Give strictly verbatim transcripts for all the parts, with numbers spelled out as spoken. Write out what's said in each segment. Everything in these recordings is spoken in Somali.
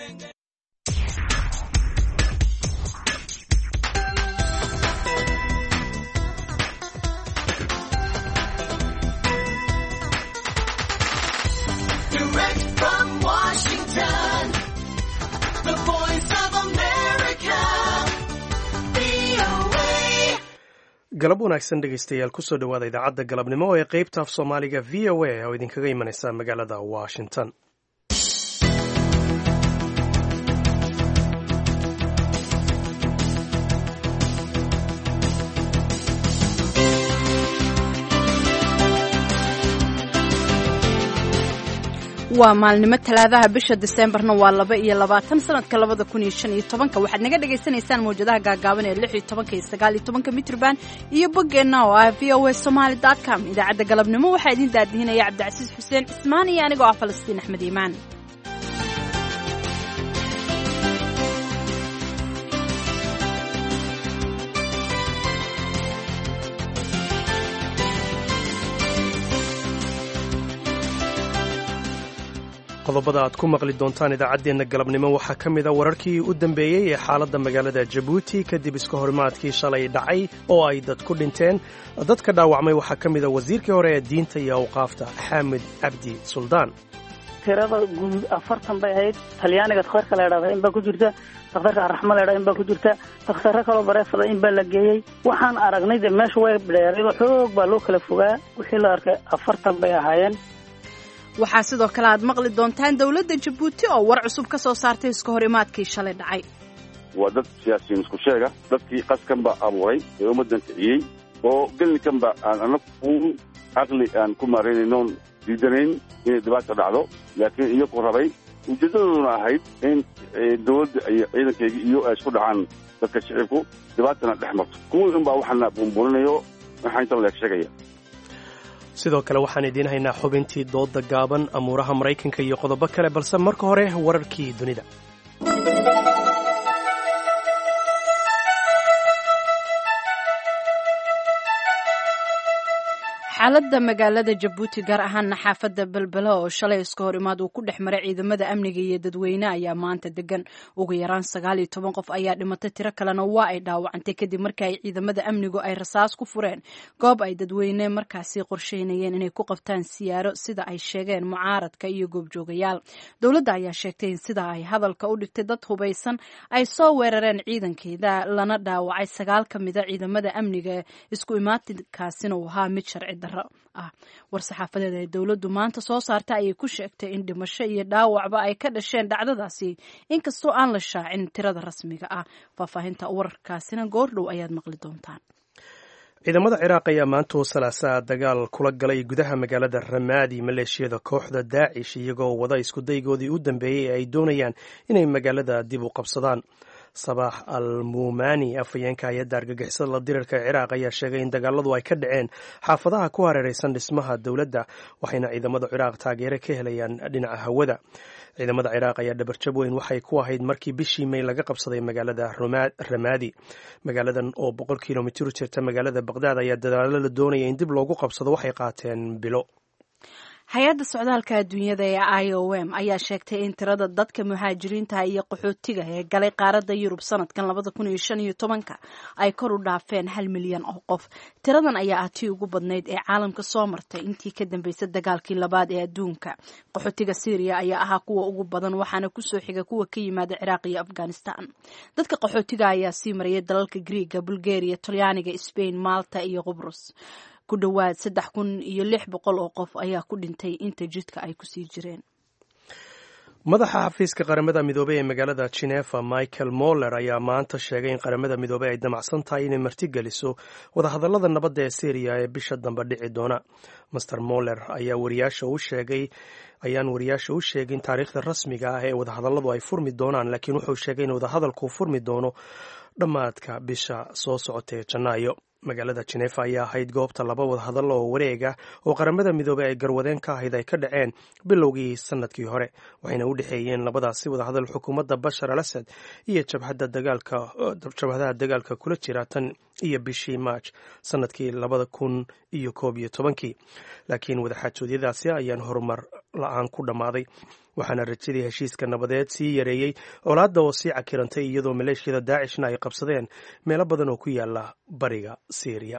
galab wanaagsan dhegaystayaal kusoo dhowaada idaacadda galabnimo ee qaybta af soomaaliga v o a oo idinkaga imanaysa magaalada washington. waa maalnimo talaadaha bisha Diseembarna waa laba iyo labaatan sanadka labada kun iyo shan iyo tobanka. waxaad naga dhagaysanaysaan mawjadaha gaagaaban ee lix iyo tobanka iyo sagaal iyo tobanka mitrban iyo boggeena oo ah v o a somali dot com. idaacadda galabnimo waxaa idin daadihinaya Cabdicasiis Xuseen Ismaan iyo anigoo ah Falastiin Axmed Iimaan. qodobada aad ku maqli doontaan idaacaddeenna galabnimo waxaa ka mid a wararkii u dambeeyey ee xaaladda magaalada Jabuuti kadib iska horimaadkii shalay dhacay oo ay dad ku dhinteen. dadka dhaawacmay waxaa ka mid a wasiirkii hore ee diinta iyo awqaafta Xaamid Cabdi Suldaan. tirada guud afartan bay ahayd. talyaaniga dhakhtarka la yidhaahdo in baa ku jirta, dhakhtarka arraxma la yidhaahdo in baa ku jirta, dhakhtarro kaloo bareefada in baa la geeyey. waxaan aragnay de meesha way dheeraydo xoog baa loo kala fogaa. wixii la arkay afartan bay ahaayeen. waxaa sidoo kale aad maqli doontaan dawladda Jabuuti oo war cusub ka soo saartay iska horimaadkii shalay dhacay. waa dad siyaasiyiin isku sheega, dadkii qaskan baa abuuray ee ummaddan kiciyey oo gelinkan ba aan anagu caqli aan ku maaraynaynoon diidanayn inay dhibaata dhacdo, laakiin iyagu rabay ujeedadooduna ahayd in dawladda iyo ciidankeega iyo ay isku dhacaan dadka shicibku dhibaatana dhex marto. kuwii unbaa waxaana buunbuuninayo waxaa inta leeg sheegaya. sidoo kale waxaan idiin haynaa xubintii dooda gaaban, amuuraha Maraykanka iyo qodobo kale, balse marka hore wararkii dunida. xaaladda magaalada Jabuuti gaar ahaana xaafadda Balbala oo shalay iska horimaad uu ku dhex maray ciidamada amniga iyo dadweyne ayaa maanta degan. ugu yaraan sagaal iyo toban qof ayaa dhimatay, tiro kalena waa ay dhaawacantay kadib markii ay ciidamada amnigu ay rasaas ku fureen goob ay dadweyne markaasi qorsheynayeen inay ku qabtaan siyaaro sida ay sheegeen mucaaradka iyo goobjoogayaal. dowladda ayaa sheegtay in sida ay hadalka u dhigtay dad hubaysan ay soo weerareen ciidankeeda lana dhaawacay sagaal ka mid a ciidamada amniga. isku imaatinkaasina uu ahaa mid sharci ah. war-saxaafadeed ee dowladdu maanta soo saarta ayay ku sheegtay in dhimasho iyo dhaawacba ay ka dhasheen dhacdadaasi, inkastoo aan la shaacin tirada rasmiga ah. faahfaahinta wararkaasina goordhow ayaad maqli doontaan. ciidamada Ciraaq ayaa maanta oo salaasaa dagaal kula galay gudaha magaalada Ramaadi maleeshiyada kooxda Daacish iyagoo wada isku daygoodii u dambeeyey ee ay doonayaan inay magaalada dib u qabsadaan. Sabax al-Muumani, afhayeenka hay-adda argagixisada la dirirka Ciraaq, ayaa sheegay in dagaaladu ay ka dhaceen xaafadaha ku hareeraysan dhismaha dowladda, waxayna ciidamada Ciraaq taageero ka helayaan dhinaca hawada. ciidamada Ciraaq ayaa dhabarjab weyn waxay ku ahayd markii bishii May laga qabsaday magaalada Ramaadi. magaaladan oo boqol kilomitir u jirta magaalada Baghdad ayaa dadaalo la doonaya in dib loogu qabsado waxay qaateen bilo. hay-adda socdaalka adduunyada ee I O M ayaa sheegtay in tirada dadka muhaajiriinta iyo qaxootiga ee galay qaaradda Yurub sanadkan labada kun iyo shan iyo tobanka ay kor u dhaafeen hal milyan oo qof. tiradan ayaa ah tii ugu badnayd ee caalamka soo martay intii ka dambeysay dagaalkii labaad ee adduunka. qaxootiga Syria ayaa ahaa kuwa ugu badan, waxaana kusoo xiga kuwa ka yimaada Ciraaq iyo Afghanistan. dadka qaxootiga ayaa sii marayay dalalka Greega, Bulgaria, Talyaaniga, Spain, Malta iyo Qobrus. ku dhowaad saddex kun iyo lix boqol oo qof ayaa ku dhintay inta jidka ay ku sii jireen. madaxa xafiiska qaramada midoobay ee magaalada Geneva, Michael Moller, ayaa maanta sheegay in qaramada midoobay ay damacsan tahay inay martigeliso wadahadallada nabadda ee Syria ee bisha dambe dhici doona. Master Moller ayaa wariyaasha u sheegay ayaan wariyaasha u sheegin taariikhda rasmiga ah ee wadahadalladu ay furmi doonaan, laakiin wuxuu sheegay in wadahadalku furmi doono dhammaadka bisha soo socota ee Janaayo. magaalada Geneva ayaa ahayd goobta laba wadahadal oo wareega oo qaramada midoobay ay garwadeen ka ahayd ay ka dhaceen bilowgii sanadkii hore, waxayna u dhexeeyeen labadaasi wadahadal xukuumadda Bashar al-Assad iyo jabhadda dagaalka jabhadaha dagaalka kula jira tan iyo bishii March sanadkii labada kun iyo koob iyo tobankii. laakiin wadaxaajoodyadaasi ayaan horumar la-aan ku dhammaaday waxaana rajadii heshiiska nabadeed sii yareeyey colaadda oo sii cakirantay iyadoo maleeshiyada daacishna ay qabsadeen meelo badan oo ku yaala bariga Syria.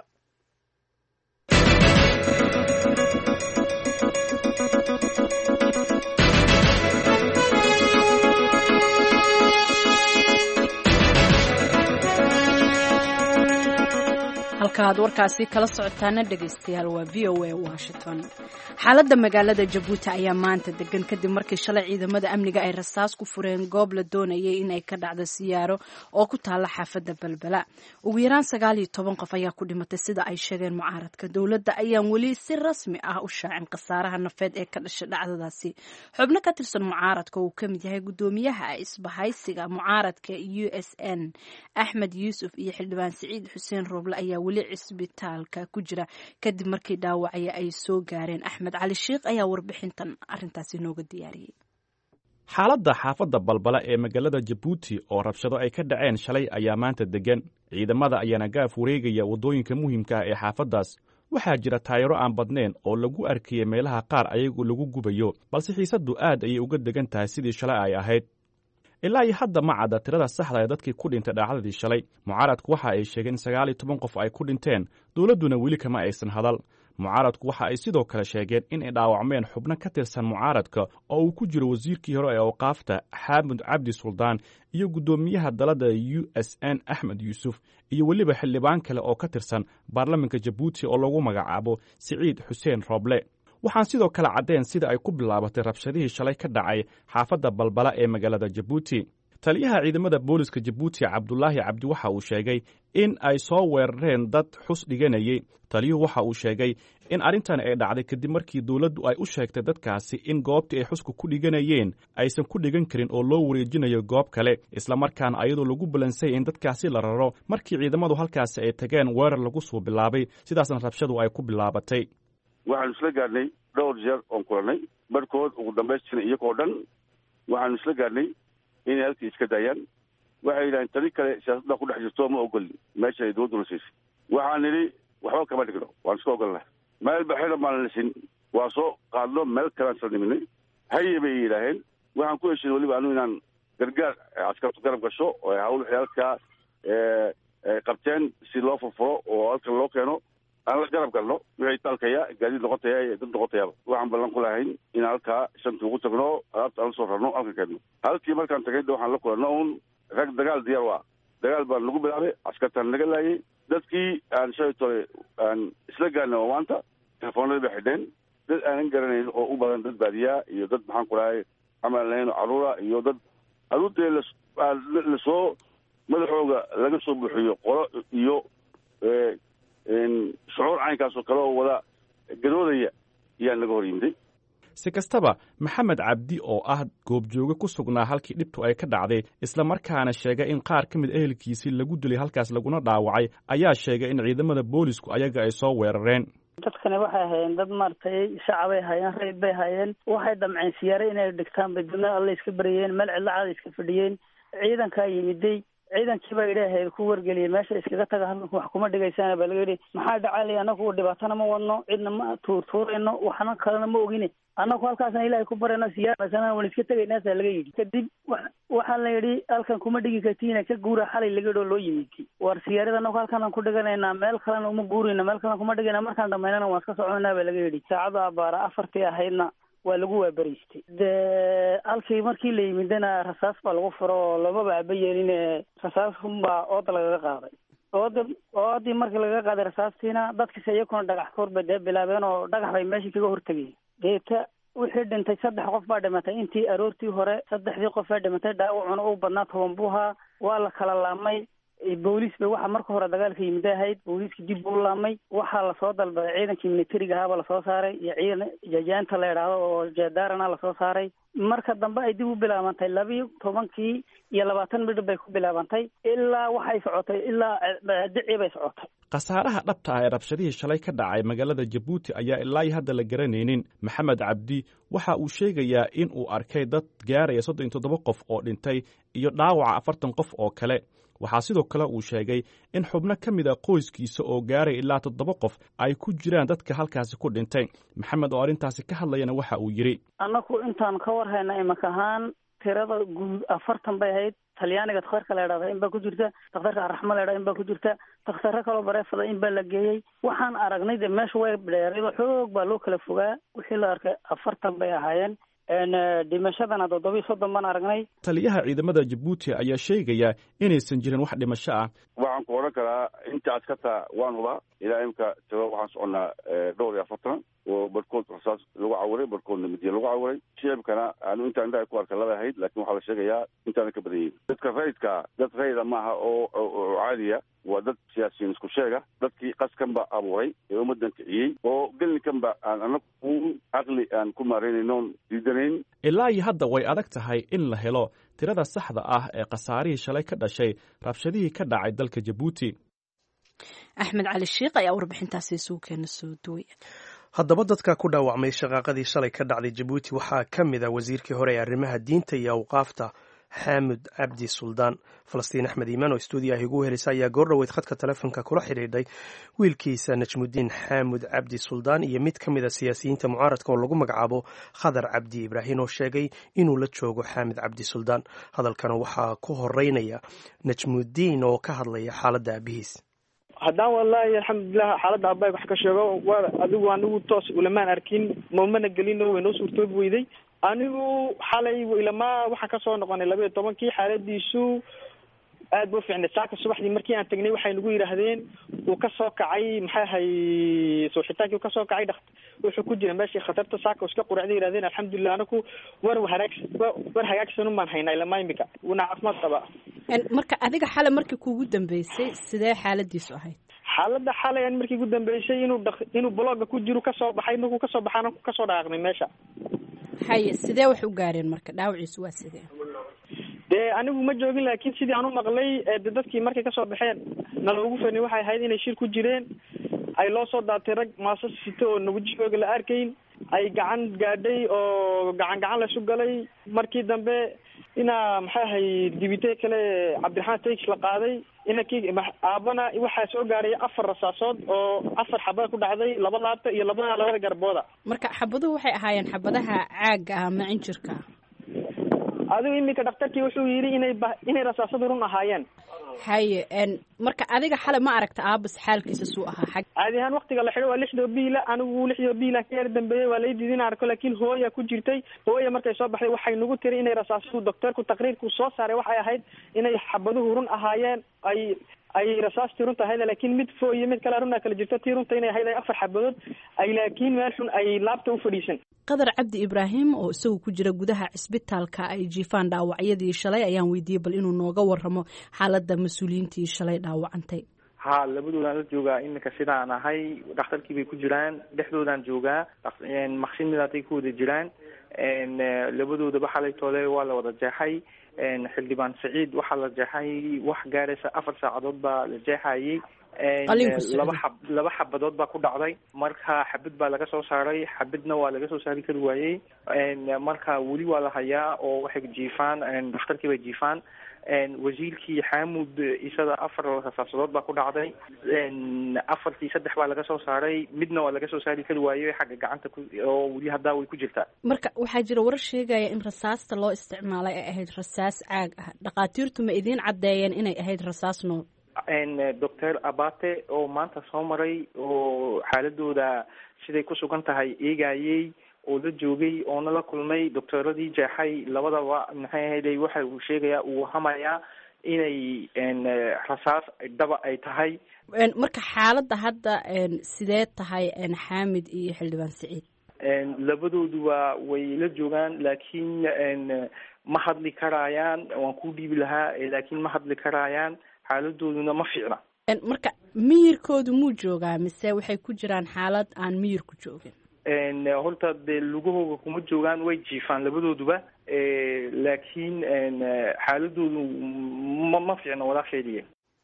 halkaad warkaasi kala socotaana dhegaystayaal waa v o a Washington. xaaladda magaalada Jabuuti ayaa maanta degan kadib markii shalay ciidamada amniga ay rasaas ku fureen goob la doonayay in ay ka dhacdo siyaaro oo ku taala xaafadda Balbala. ugu yaraan sagaal iyo toban qof ayaa ku dhimatay sida ay sheegeen mucaaradka. dowladda ayaan weli si rasmi ah u shaacin khasaaraha nafeed ee ka dhashay dhacdadaasi. xubno ka tirsan mucaaradka uu ka mid yahay gudoomiyaha isbahaysiga mucaaradka U S N Axmed Yuusuf iyo xildhibaan Siciid Xuseen Rooble ayaa weli cisbitaalka ku jira kadib markii dhaawacyo ay soo gaareen. Axmed Cali Sheekh ayaa warbixintan arrintaasi nooga diyaariyey. xaaladda xaafadda Balbala ee magaalada Jabuuti oo rabshado ay ka dhaceen shalay ayaa maanta degan. ciidamada ayaana gaaf wareegaya waddooyinka muhiimka ah ee xaafaddaas. waxaa jira taayiro aan badnayn oo lagu arkayay meelaha qaar ayagoo lagu gubayo, balse xiisaddu aad ayay uga degan tahay sidii shalay ay ahayd. ilaa iyo hadda ma cadda tirada saxda ee dadkii ku dhintay dhacdadii shalay. mucaaradku waxa ay sheegeen in sagaal iyo toban qof ay ku dhinteen, dowladduna weli kama aysan hadal. mucaaradku waxa ay sidoo kale sheegeen in ay dhaawacmeen xubno ka tirsan mucaaradka oo uu ku jiro wasiirkii hore ee awqaafta Xaamud Cabdi Suldaan iyo guddoomiyaha dalada U S N Axmed Yuusuf iyo weliba xildhibaan kale oo ka tirsan baarlamaanka Jabuuti oo lagu magacaabo Siciid Xuseen Rooble. waxaan sidoo kale caddeen sida ay ku bilaabatay rabshadihii shalay ka dhacay xaafadda Balbala ee magaalada Jabuuti. taliyaha ciidamada booliska Jabuuti Cabdulaahi Cabdi waxa uu sheegay in ay soo weerareen dad xus dhiganayay. taliyuhu waxa uu sheegay in arrintan ay dhacday kadib markii dowladdu ay u sheegtay dadkaasi in goobtii ay xusku ku dhiganayeen aysan ku dhigan karin oo loo wareejinayo goob kale, islamarkaana ayadoo lagu balansay in dadkaasi la raro. markii ciidamadu halkaasi ay tageen weerar lagu soo bilaabay, sidaasna rabshadu ay ku bilaabatay. waxaanu isla gaadhnay dhowr jeer oon kulannay barhkood ugu dambaystina iyagoo dhan waxaanu isla gaadhnay inay halkii iska daayaan. waxay yidhaaheen tani kale siyaasadda ku dhex jirto ma ogolin meesha ay dowladdu la siisay. waxaan nidhi waxba kama dhigno, waan iska ogolnah. meel baxina maan la sin, waa soo qaadno meel kalaan sal dhiminay. haye bay yidhaaheen. waxaan ku heshin weliba anu inaan gargaar askartu garab gasho oo ay hawl halkaa qabteen si loo furfuro oo halkan loo keeno aan la garab galno. wixii talkaya gaadiid noqotaya iyo dad noqotayaaba waxaan ballan ku lahayn inaan halkaa shanta ugu tagno, alaabta aan la soo rarno, halkan keenno. halkii markaan tagay waxaan la kulanno un rag dagaal diyaar waa dagaal baan nagu bilaabay, askartaan naga laayay. dadkii aan shalay tole aan isla gaarnay oo maanta telefoonadii bay xidheen. dad aanan garanayn oo u badan dad baadiyaa iyo dad maxaan ku dhahay camal lahayn oo carruura iyo dad carruurtee lasoo madaxooga laga soo buuxiyo qolo iyo shucuur caynkaasoo kale oo wada gadoodaya ayaa naga hor yimiday. si kastaba Maxamed Cabdi oo ah goobjooge ku sugnaa halkii dhibtu ay ka dhacday isla markaana sheegay in qaar ka mid ehelkiisii lagu dilay halkaas laguna dhaawacay, ayaa sheegay in ciidamada boolisku ayaga ay soo weerareen. dadkani waxay hayeen dad maartay shacabay hayeen, reeb bay hayeen. waxay damceen siyaare inay dhigtaan baduna alla iska bariyeen, meel cidla caad iska fadhiyeen. ciidankaa yimiday, ciidankii baa idhaahayd ku wargeliyay meesha iskaga taga, halkan wax kuma dhigaysaan baa laga yidhi. maxaa dhacaalay anagu dhibaatana ma wadno, cidna ma tuurtuurayno, waxna kalena ma ogine, anagu halkaasna ilaahay ku barayno siyaarasana waan iska tegaynaasaa laga yidhi. kadib waxaa la yidhi halkan kuma dhigi kartiina ka guura xalay laga yidhi oo loo yimid. war siyaarada anagu halkanaan ku dhiganaynaa, meel kalena uma guurayna, meel kalena kuma dhigayna, markaan dhamaynana waan iska soconaa baa laga yidhi. saacada abaara afartii ahaydna waa lagu waabariistay. dee halkii markii la yimidana rasaas baa lagu furo oo lamaba aba yeeline rasaasunbaa ooda lagaga qaaday. ooda oodii markii lagaga qaaday rasaastiina dadkiisa iyakuna dhagax koorba dee bilaabeen oo dhagax bay meeshii kaga hortegeen. deeta wixii dhintay saddex qof baa dhimatay. intii aroortii hore saddexdii qof baa dhimatay, dhaawacuna u badnaa toban buu ahaa. waa la kala laamay. booliis bay waxa marka hore dagaalka yimid ahayd, booliiska dib buu laamay. waxaa lasoo dalbaday ciidankii militariga ahaaba lasoo saaray iyo ciidan jajaanta la idhaahdo oo jeedaarana lasoo saaray. marka dambe ay dib u bilaabantay labiyo tobankii iyo labaatan midhib bay ku bilaabantay ilaa waxay socotay ilaa dhici bay socotay. khasaaraha dhabta ah ee rabshadihii shalay ka dhacay magaalada jabuuti ayaa ilaa iyo hadda la garanaynin. maxamed cabdi waxa uu sheegayaa in uu arkay dad gaaraya soddon iyo toddoba qof oo dhintay iyo dhaawaca afartan qof oo kale. waxaa sidoo kale uu sheegay in xubno ka mid a qoyskiisa oo gaaray ilaa toddoba qof ay ku jiraan dadka halkaasi ku dhintay. maxamed oo arrintaasi ka hadlayana waxa uu yidhi, annaku intaan ka war hayna imaka ahaan tirada guud afartan bay ahayd. talyaaniga dakhtarka la idhahda in baa ku jirta, dakhtarka araxma la idhahda in baa ku jirta, dakhtaro kaloo bareefada in baa la geeyey. waxaan aragnay de meesha way dheeraydo xoog baa loo kala fogaa. wixii la arkay afartan bay ahaayeen. dhimashadana toddoba iyo soddon baan aragnay. taliyaha ciidamada jabuuti ayaa sheegaya inaysan jirin wax dhimasho ah. waxaan ku odhan karaa inta askarta waan hubaa ilaa imka tiro waxaan soconnaa dhowr iyo afartan oo barhkood rasaas lagu cawiray, barhkoodna midiya lagu cawiray. shicibkana aanu intaan indhaha ku arka laba ahayd, laakiin waxaa la sheegayaa intaana ka badan yihin. dadka rayidka dad rayida maaha oo oo caadiya, waa dad siyaasiyiin isku sheega. dadkii qaskan ba abuuray ee ummadan kiciyey oo gelinkan ba aan anagu u caqli aan ku maareynaynoon diidanayn. ilaa iyo hadda way adag tahay in la helo tirada saxda ah ee khasaarihii shalay ka dhashay rabshadihii ka dhacay dalka jabuuti. axmed cali shiikh ayaa warbixintaasi isugu keena soo duway. haddaba dadka ku dhaawacmay shaqaaqadii shalay ka dhacday jabuuti waxaa ka mid a wasiirkii hore ee arrimaha diinta iyo awqaafta xaamud cabdi suldaan. falastiin axmed iimaan oo stuudiyaha igu helisa ayaa goor dhoweyd khadka telefoonka kula xidhiidhay wiilkiisa najmudiin xaamud cabdi suldaan iyo mid ka mid a siyaasiyiinta mucaaradka oo lagu magacaabo khadar cabdi ibraahin oo sheegay inuu la joogo xaamud cabdi suldaan. hadalkana waxaa ku horeynaya najmudiin oo ka hadlaya xaaladda aabihiis. haddaan wallaahi alxamdulilah xaaladda aabbahay wax ka sheego waa adigu anigu toos ulamaan arkin, mamana gelino way noo suurtoobi weyday. anigu xalay ilamaa waxaan kasoo noqonay laba iyo tobankii xaaladiisu aad buu fiicnay. saaka subaxdii markii aan tagnay waxay nagu yidhaahdeen uu kasoo kacay maxay ahay suuxitaankii kasoo kacay dhakt wuxuu ku jira meeshii khatarta. saaka iska quracday yidhahdeen alxamdulilah anaku war haraag war hagaagsan umaan haynaa ilamaa imika wuuna caafimaad qabaa. marka adiga xalay markii kuugu dambeysay sidee xaaladiisu ahayd? xaaladda xalay an markii ugu dambeysay inuu dh inuu blogga ku jiro kasoo baxay. markuu kasoo baxaana kasoo dhaaqnay meesha. haye sidee wax u gaareen marka dhaawaciisu waa sidee? dee anigu ma joogin, laakiin sidii aan u maqlay de dadkii markay kasoo baxeen naloogu fani waxay ahayd inay shir ku jireen. ay loo soo daatay rag maasas sito oo nabadjooga la arkayn. ay gacan gaadhay oo gacan gacan laysu galay. markii dambe inaa maxay ahay dibite kale cabdiraxmaan tax la qaaday. inankii aabana waxaa soo gaaray afar rasaasood oo afar xabada ku dhacday, laba laabta iyo labada labada garbooda. marka xabaduhu waxay ahaayeen xabadaha caaga ah ma injirka? adigu iminka dhaktarkii wuxuu yidhi inay inay rasaasadu run ahaayeen. haye marka adiga xalay ma aragta aabas xaalkiisa suu ahaa? xag caadi ahaan waktiga la xidho waa lixdoo biila. anigu lixdoo biila ka yar dambeeyey waa lay diidin arko, laakiin hooya ku jirtay. hooya markay soo baxday waxay nagu tiri inay rasaasadu doctorku taqriirku soo saaray waxay ahayd inay xabaduhu run ahaayeen. ay ay rasaastii runta ahayd, laakiin mid fo iyo mid kale runaa kala jirta. tii runta inay ahayd ay afar xabadood ay laakiin meel xun ay laabta u fadhiisan. qadar cabdi ibraahim oo isagu ku jira gudaha cisbitaalka ay jiifaan dhaawacyadii shalay ayaan weydiiyey bal inuu nooga warramo xaaladda mas-uuliyiintii shalay dhaawacantay. ha labadoodaan la joogaa iminka sidaan ahay. dhakhtarkii bay ku jiraan, dhexdoodaan joogaa. maqsin midaatay ku wada jiraan. labadoodaba xalay toole waa la wada jeexay. xildhibaan saciid waxaa la jeexay wax gaaraysa afar saacadood baa la jeexayay. laba xab laba xabadood baa ku dhacday. marka xabad baa laga soo saaray, xabadna waa laga soo saari kari waayey. marka weli waa la hayaa oo waxay jiifaan, dhakhtarkii bay jiifaan. wasiirkii xaamud isada afar rasaasadood baa ku dhacday. afartii saddex baa laga soo saaray, midna waa laga soo saari kari waayey xagga gacanta oo weli haddaa way ku jirtaa. marka waxaa jira warar sheegaya in rasaasta loo isticmaalay ay ahayd rasaas caag ah. dhakhaatiirtu ma idiin caddeeyeen inay ahayd rasaas nool? doctor abate oo maanta soo maray oo xaaladooda siday ku sugan tahay eegayey oo la joogay oona la kulmay doctooradii jeexay labadaba maxay ahayd waxa uu sheegayaa uu hamayaa inay rasaas dhaba ay tahay. marka xaaladda hadda sidee tahay xaamid iyo xildhibaan saciid? labadooduba way la joogaan, laakiin ma hadli karayaan. waan ku dhiibi lahaa laakiin ma hadli karayaan. xaaladooduna ma fiicna. marka miyirkoodu muu joogaa mise waxay ku jiraan xaalad aan miyir ku joogin? horta dee lugahooga kuma joogaan, way jiifaan labadooduba, laakiin xaaladoodu ma ma fiicno walaasheediye.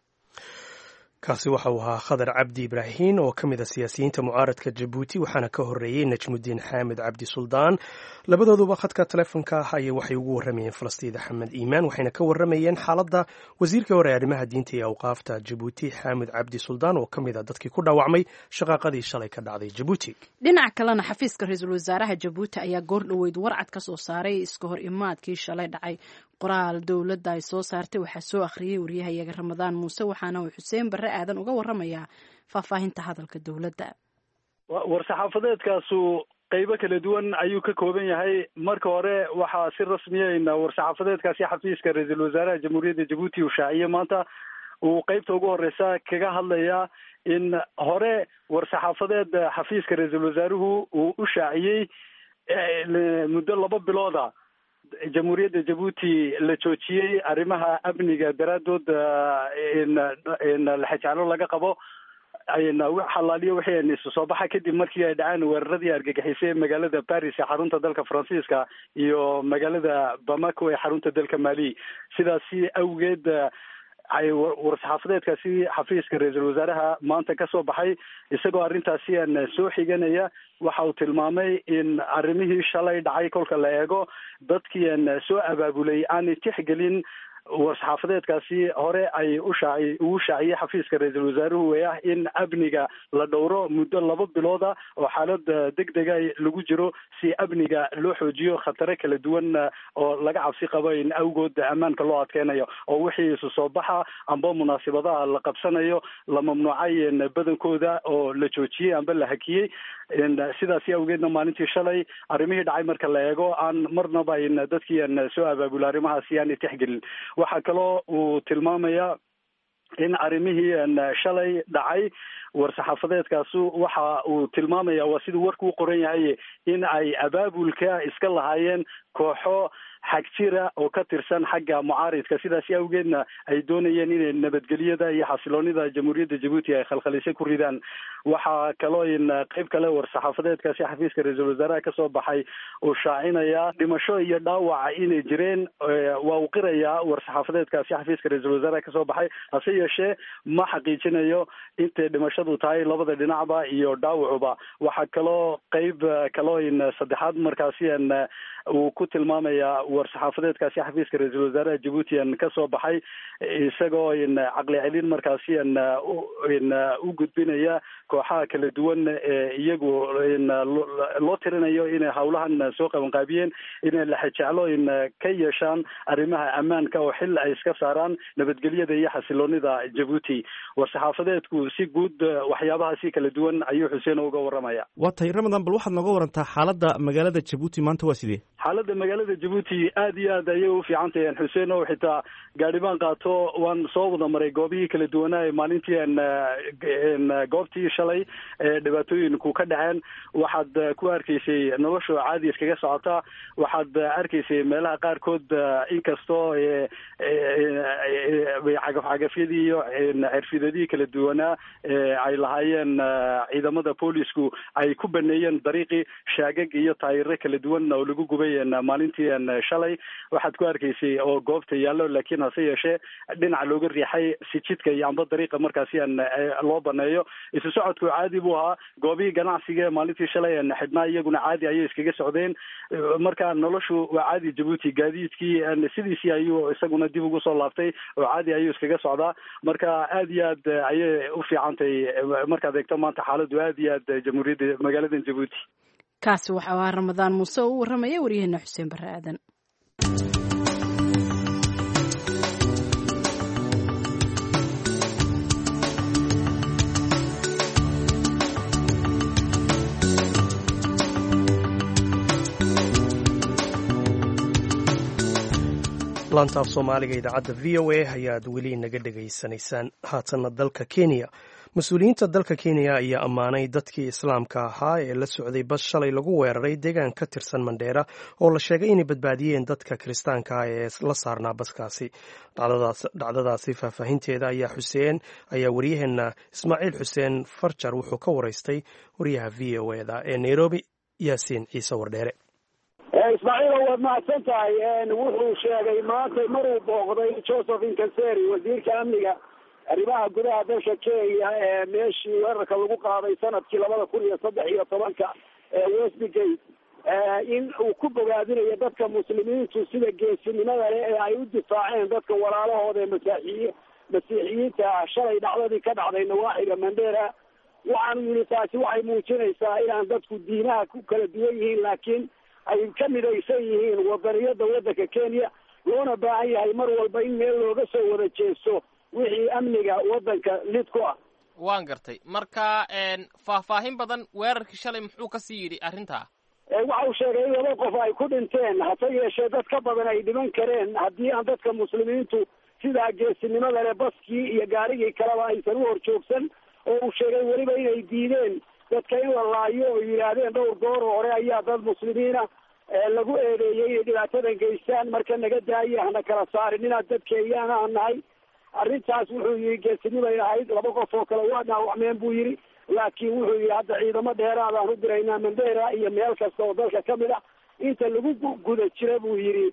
kaasi waxa uu ahaa khadar cabdi ibraahin oo ka mid a siyaasiyiinta mucaaradka jabuuti, waxaana ka horreeyey najmudiin xaamid cabdi suldaan. labadooduba khadka telefonka ah ayay waxay ugu warramayeen falastiin axmed iimaan, waxayna ka warramayeen xaaladda wasiirkii hore ee arrimaha diinta iyo awqaafta jabuuti xaamid cabdi suldaan oo ka mid a dadkii ku dhaawacmay shaqaaqadii shalay ka dhacday jabuuti. dhinaca kalena xafiiska ra-iisul wasaaraha jabuuti ayaa goor dhoweyd warcad ka soo saaray iska hor imaadkii shalay dhacay. qoraal dowladda ay soo saartay waxaa soo akhriyey wariyahayaga ramadaan muuse, waxaana uu xuseen barre aadan uga warramayaa faahfaahinta hadalka dowladda. war-saxaafadeedkaasu qaybo kala duwan ayuu ka kooban yahay. marka hore waxaa si rasmiyeyna war-saxaafadeedkaasi xafiiska ra-iisul wasaaraha jamhuuriyadda jabuuti uu shaaciyey maanta. uu qaybta ugu horeysa kaga hadlayaa in hore war-saxaafadeed xafiiska ra-iisul wasaaruhu uu u shaaciyey muddo laba bilooda jamhuuriyadda jabuuti la joojiyey arrimaha amniga daraadood in laxajaclo laga qabo xalaaliyo wixii isu soo baxa kadib markii ay dhaceen weeraradii argagixisay magaalada Paris ee xarunta dalka Faransiiska iyo magaalada Bamako ee xarunta dalka Mali. sidaasi awgeed ay war-saxaafadeedkaasi xafiiska ra-iisul wasaaraha maanta ka soo baxay isagoo arrintaasi aan soo xiganaya. waxa uu tilmaamay in arrimihii shalay dhacay kolka la eego dadkii aan soo abaabulay aanay tixgelin war-saxaafadeedkaasi hore ay u shaaci ugu shaaciyey xafiiska ra-iisul wasaaruhu ee ah in amniga la dhowro muddo laba bilooda oo xaalad degdega lagu jiro si amniga loo xoojiyo khatare kala duwan oo laga cabsi qabo in awgood ammaanka loo adkeynayo oo wixii isu soo baxa amba munaasabadaha la qabsanayo la mamnuucay badankooda oo la joojiyey amba la hakiyey. sidaasi awgeedna maalintii shalay arrimihii dhacay marka la eego aan marnaba in dadkii aan soo abaabula arrimahaasi aanay tixgelin. waxaa kaloo uu tilmaamayaa in arrimihii shalay dhacay war-saxaafadeedkaasu waxa uu tilmaamaya waa siduu warku u qoran yahay in ay abaabulka iska lahaayeen kooxo xag jira oo ka tirsan xagga mucaaridka. sidaasi awgeedna ay doonayeen inay nabadgelyada iyo xasiloonida jamhuuriyadda jabuuti ay khalkhalisay ku ridaan. waxaa kaloo in qayb kale war-saxaafadeedkaasi xafiiska ra-iisul wasaaraha kasoo baxay uu shaacinayaa dhimasho iyo dhaawac inay jireen. waa uu qirayaa war-saxaafadeedkaasi xafiiska ra-iisul wasaaraha kasoo baxay, hase yeeshee ma xaqiijinayo intay dhimashadu tahay labada dhinacba iyo dhaawacuba. waxaa kaloo qayb kaloo in saddexaad markaasi an uu ku tilmaamayaa war-saxaafadeedkaasi xafiiska ra-iisul wasaaraha jabuuti an kasoo baxay isagoo in caqli celin markaasi an in u gudbinaya kooxaha kala duwan ee iyagu in loo tirinayo inay hawlahan soo qabanqaabiyeen inay laxajaclo in ka yeeshaan arrimaha ammaanka oo xil ay iska saaraan nabadgelyada iyo xasiloonida jabuuti. war-saxaafadeedku si guud waxyaabahaasi kala duwan ayuu xuseen uga warramaya. waa tahay ramadan, bal waxaad nooga warantaa xaaladda magaalada jabuuti maanta waa sidee? xaaladda magaalada jabuuti aad iyo aad ayay u fiican tahay xuseen, oo xitaa gaadhibaan qaato waan soo wada maray goobihii kala duwanaa ee maalintii aan goobtii shalay ee dhibaatooyinku ka dhaceen. waxaad ku arkaysay nolosha caadi iskaga socotaa. waxaad arkaysay meelaha qaarkood inkastoo cagafcagafyadii iyo cirfidadii kala duwanaa ay lahaayeen ciidamada boolisku ay ku baneeyeen dariiqii shaagag iyo taayiro kala duwan oo lagu gubay maalintii shalay. waxaad ku arkaysay oo goobta yaallo, laakiin hase yeeshee dhinaca looga riixay si jidka iyo amba dariiqa markaasi aan loo baneeyo. isu socodku caadi buu ahaa. goobihii ganacsiga maalintii shalay aan xidhnaa iyaguna caadi ayay iskaga socdeen. marka noloshu waa caadi jabuuti. gaadiidkii sidiisii ayuu isaguna dib ugu soo laabtay oo caadi ayuu iskaga socdaa. marka aad iyo aad ayay u fiicantay markaad eegto maanta xaaladdu aad iyo aad jamhuuriyadda magaalada jabuuti. kaasi waxa ahaa ramadaan muuse oo u warramaya waryaheena xuseen barre aadan. laantaaf soomaaliga idaacadda v o a ayaad weli naga dhegaysanaysaan. haatanna dalka kenya, mas-uuliyiinta dalka kenya ayaa ammaanay dadkii islaamka ahaa ee la socday bas shalay lagu weeraray deegaan ka tirsan mandheera oo la sheegay inay badbaadiyeen dadka kiristaanka ah ee la saarnaa baskaasi. dhacdadaasi faahfaahinteeda ayaa xuseen ayaa waryaheena ismaaciil xuseen farjar wuxuu ka waraystay waryaha v o eda ee nairobi yaasiin ciise wardheere. ismaaciil waad mahadsan tahay. wuxuu sheegay maanta maruu booqday joseph inkaseri wasiirka amniga arrimaha gudaha dalka kenya ee meeshii weerarka lagu qaaday sanadkii labada kun iyo saddex iyo tobanka ee westgate in uu ku bogaadinayo dadka muslimiintu sida geesinimada leh ee ay u difaaceen dadka walaalahooda ee masaaxiyi masiixiyiinta shalay dhacdadii ka dhacday nawaaxiga mandera. waxaanu yidhi taasi waxay muujinaysaa inaan dadku diinaha ku kala duwan yihiin laakiin ay ka midaysan yihiin wadaniyada wadanka kenya, loona baahan yahay mar walba in meel looga soo wada jeesto wixii amniga wadanka lid ku ah. waan gartay. marka faahfaahin badan weerarkii shalay muxuu kasii yidhi arrintaa? waxa uu sheegay in laba qof ay ku dhinteen, hase yeeshee dad ka badan ay dhiman kareen haddii aan dadka muslimiintu sidaa geesinimada leh baskii iyo gaarigii kaleba aysan u horjoogsan. oo uu sheegay weliba inay diideen dadka in la laayo oo yidhaahdeen dhowr goor hore ayaa dad muslimiina lagu eedeeyey inay dhibaatadan geystaan, marka naga daaya hana kala saarin inaad dad kenyaana aan nahay. arrintaas wuxuu yihi geesinimay ahayd. laba qof oo kale waa dhaawacmeen buu yidhi, laakiin wuxuu yihi hadda ciidamo dheeraadaan u diraynaa mandera iyo meel kasta oo dalka kamid ah inta lagu guda jira buu yidhi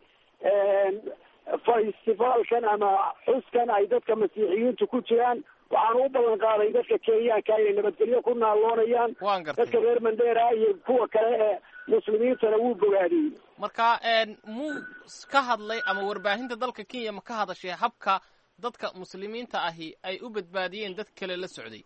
festivaalkan ama xuskan ay dadka masiixiyiintu ku jiraan. waxaanu u ballan qaaday dadka kenyaanka inay nabadgelyo ku naaloonayaan. dadka reer mandera iyo kuwa kale ee muslimiintana wuu bogaadiyey. marka muu ka hadlay ama warbaahinta dalka kenya ma ka hadashay habka dadka muslimiinta ahi ay u badbaadiyeen dad kale la socday?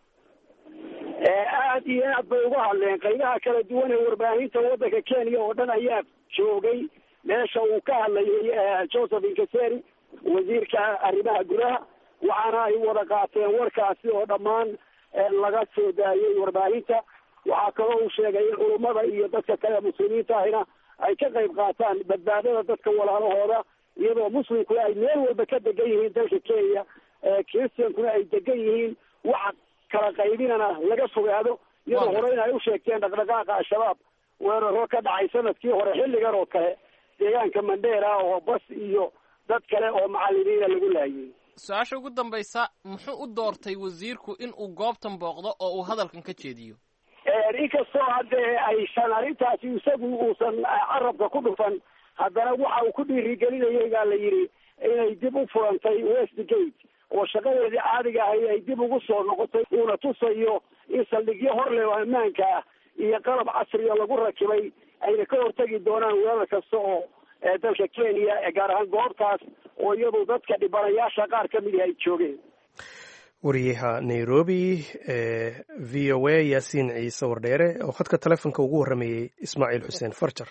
aad iyo aad bay uga hadleen. qaybaha kala duwan ee warbaahinta wadanka kenya oo dhan ayaa joogay meesha uu ka hadlayay joseph inkaseri wasiirka arrimaha gudaha, waxaana ay wada qaateen warkaasi oo dhammaan laga soo daayay warbaahinta. waxaa kaloo uu sheegay in culummada iyo dadka kale muslimiinta ahina ay ka qayb qaataan badbaadada dadka walaalahooda, iyadoo muslimkuna ay meel walba ka degan yihiin dalka kenya, christiankuna ay degan yihiin. waxa kala qaybinana laga fogaado, iyadoo hore in ay u sheegteen dhaqdhaqaaqa al-shabaab weeraro ka dhacay sanadkii hore xilligan oo kale deegaanka mandera oo bas iyo dad kale oo macalimiina lagu laayay. su-aasha ugu dambaysa, muxuu u doortay wasiirku in uu goobtan booqdo oo uu hadalkan ka jeediyo? inkastoo haddee aysan arrintaasi isagu uusan carabka ku dhufan, haddana waxa uu ku dhiirigelinayay baa la yidhi inay dib u furantay westgate oo shaqadeedii caadiga ahay ay dib ugu soo noqotay, uuna tusayo in saldhigyo hor leh oo ammaanka ah iyo qalab casriya lagu rakibay ayna ka hortagi doonaan weerar kasta oo dalka kenya gaar ahaan goobtaas oo iyadu dadka dhibanayaasha qaar ka mid ay joogeen. wariyaha nairobi ee v o a yaasiin ciise wardheere oo khadka telefonka ugu warramayey ismaaciil xuseen farjar.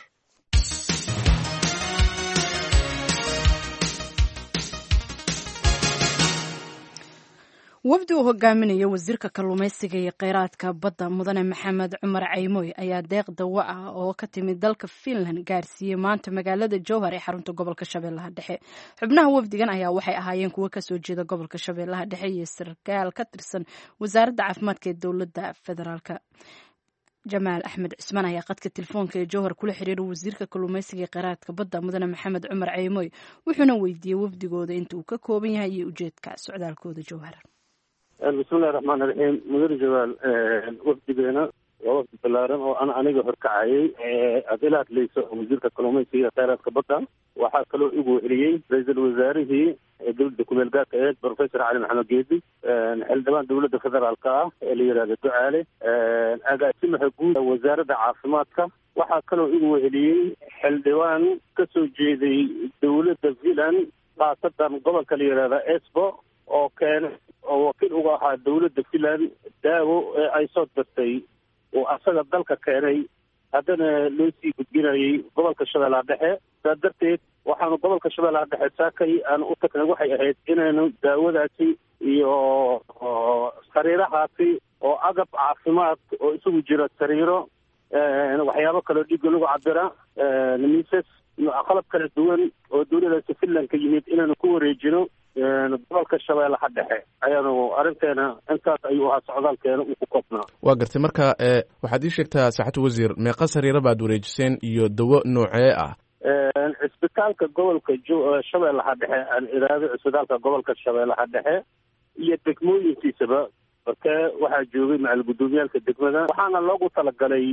wafdi uu hogaaminayo wasiirka kalluumaysiga iyo kheyraadka badda mudane maxamed cumar caymoy ayaa deeq dawo ah oo ka timid dalka finland gaarsiiyey maanta magaalada jowhar ee xarunta gobolka shabeellaha dhexe. xubnaha wafdigan ayaa waxay ahaayeen kuwo kasoo jeeda gobolka shabeellaha dhexe iyo sarkaal ka tirsan wasaaradda caafimaadka ee dowladda federaalka. jamaal axmed cismaan ayaa qadka telefoonka ee jowhar kula xiriiray wasiirka kalluumaysiga ee kheyraadka badda mudane maxamed cumar caymoy, wuxuuna weydiiyey wafdigooda inta uu ka kooban yahay iyo ujeedka socdaalkooda jowhar. bismillahi raxmaani raxiim. mudane jawaal, wafdigeena waa wafdi balaaran oo an aniga horkacayay aad ila hadlayso wasiirka kalluumaysiga iyo kheyraadka badda. waxaa kaloo igu celiyey ra-iisul wasaarihii dowladda kumeel gaarka aheed professor cali maxamed geedi, xildhibaan dowladda federaalka ah ee la yihahdo ducaale, agaasimaha guud wasaaradda caafimaadka. waxaa kaloo igu celiyey xildhibaan kasoo jeeday dowladda finland khaasatan gobolka la yihahda esbo oo keenay oo wakiil uga ahaa dowladda finland daawo ee ay soo dirtay oo asaga dalka keenay haddana loo sii gudbinayay gobolka shabeellaha dhexe. saa darteed waxaanu gobolka shabeellaha dhexe saakay aan u tagnay waxay ahayd inaynu daawadaasi iyo sariirahaasi oo agab caafimaad oo isugu jira sariiro, waxyaabo kaloo dhiigga lagu cabira, miisas, qalab kala duwan oo dowladaasi finland ka yimid inaanu ku wareejino gobolka shabeellaha dhexe. ayaanu arrinteena intaas ayuu ahaa socdaalkeena uu ku koobnaa. waa gartay. marka waxaad ii sheegtaa saaxatu wasiir, meeqa sariiro baad wareejiseen iyo dawo noocee ah? cisbitaalka gobolka shabeellaha dhexe aan iraado cisbitaalka gobolka shabeellaha dhexe iyo degmooyinkiisaba, marka waxaa joogay macal gudoomiyaalka degmada. waxaana loogu talagalay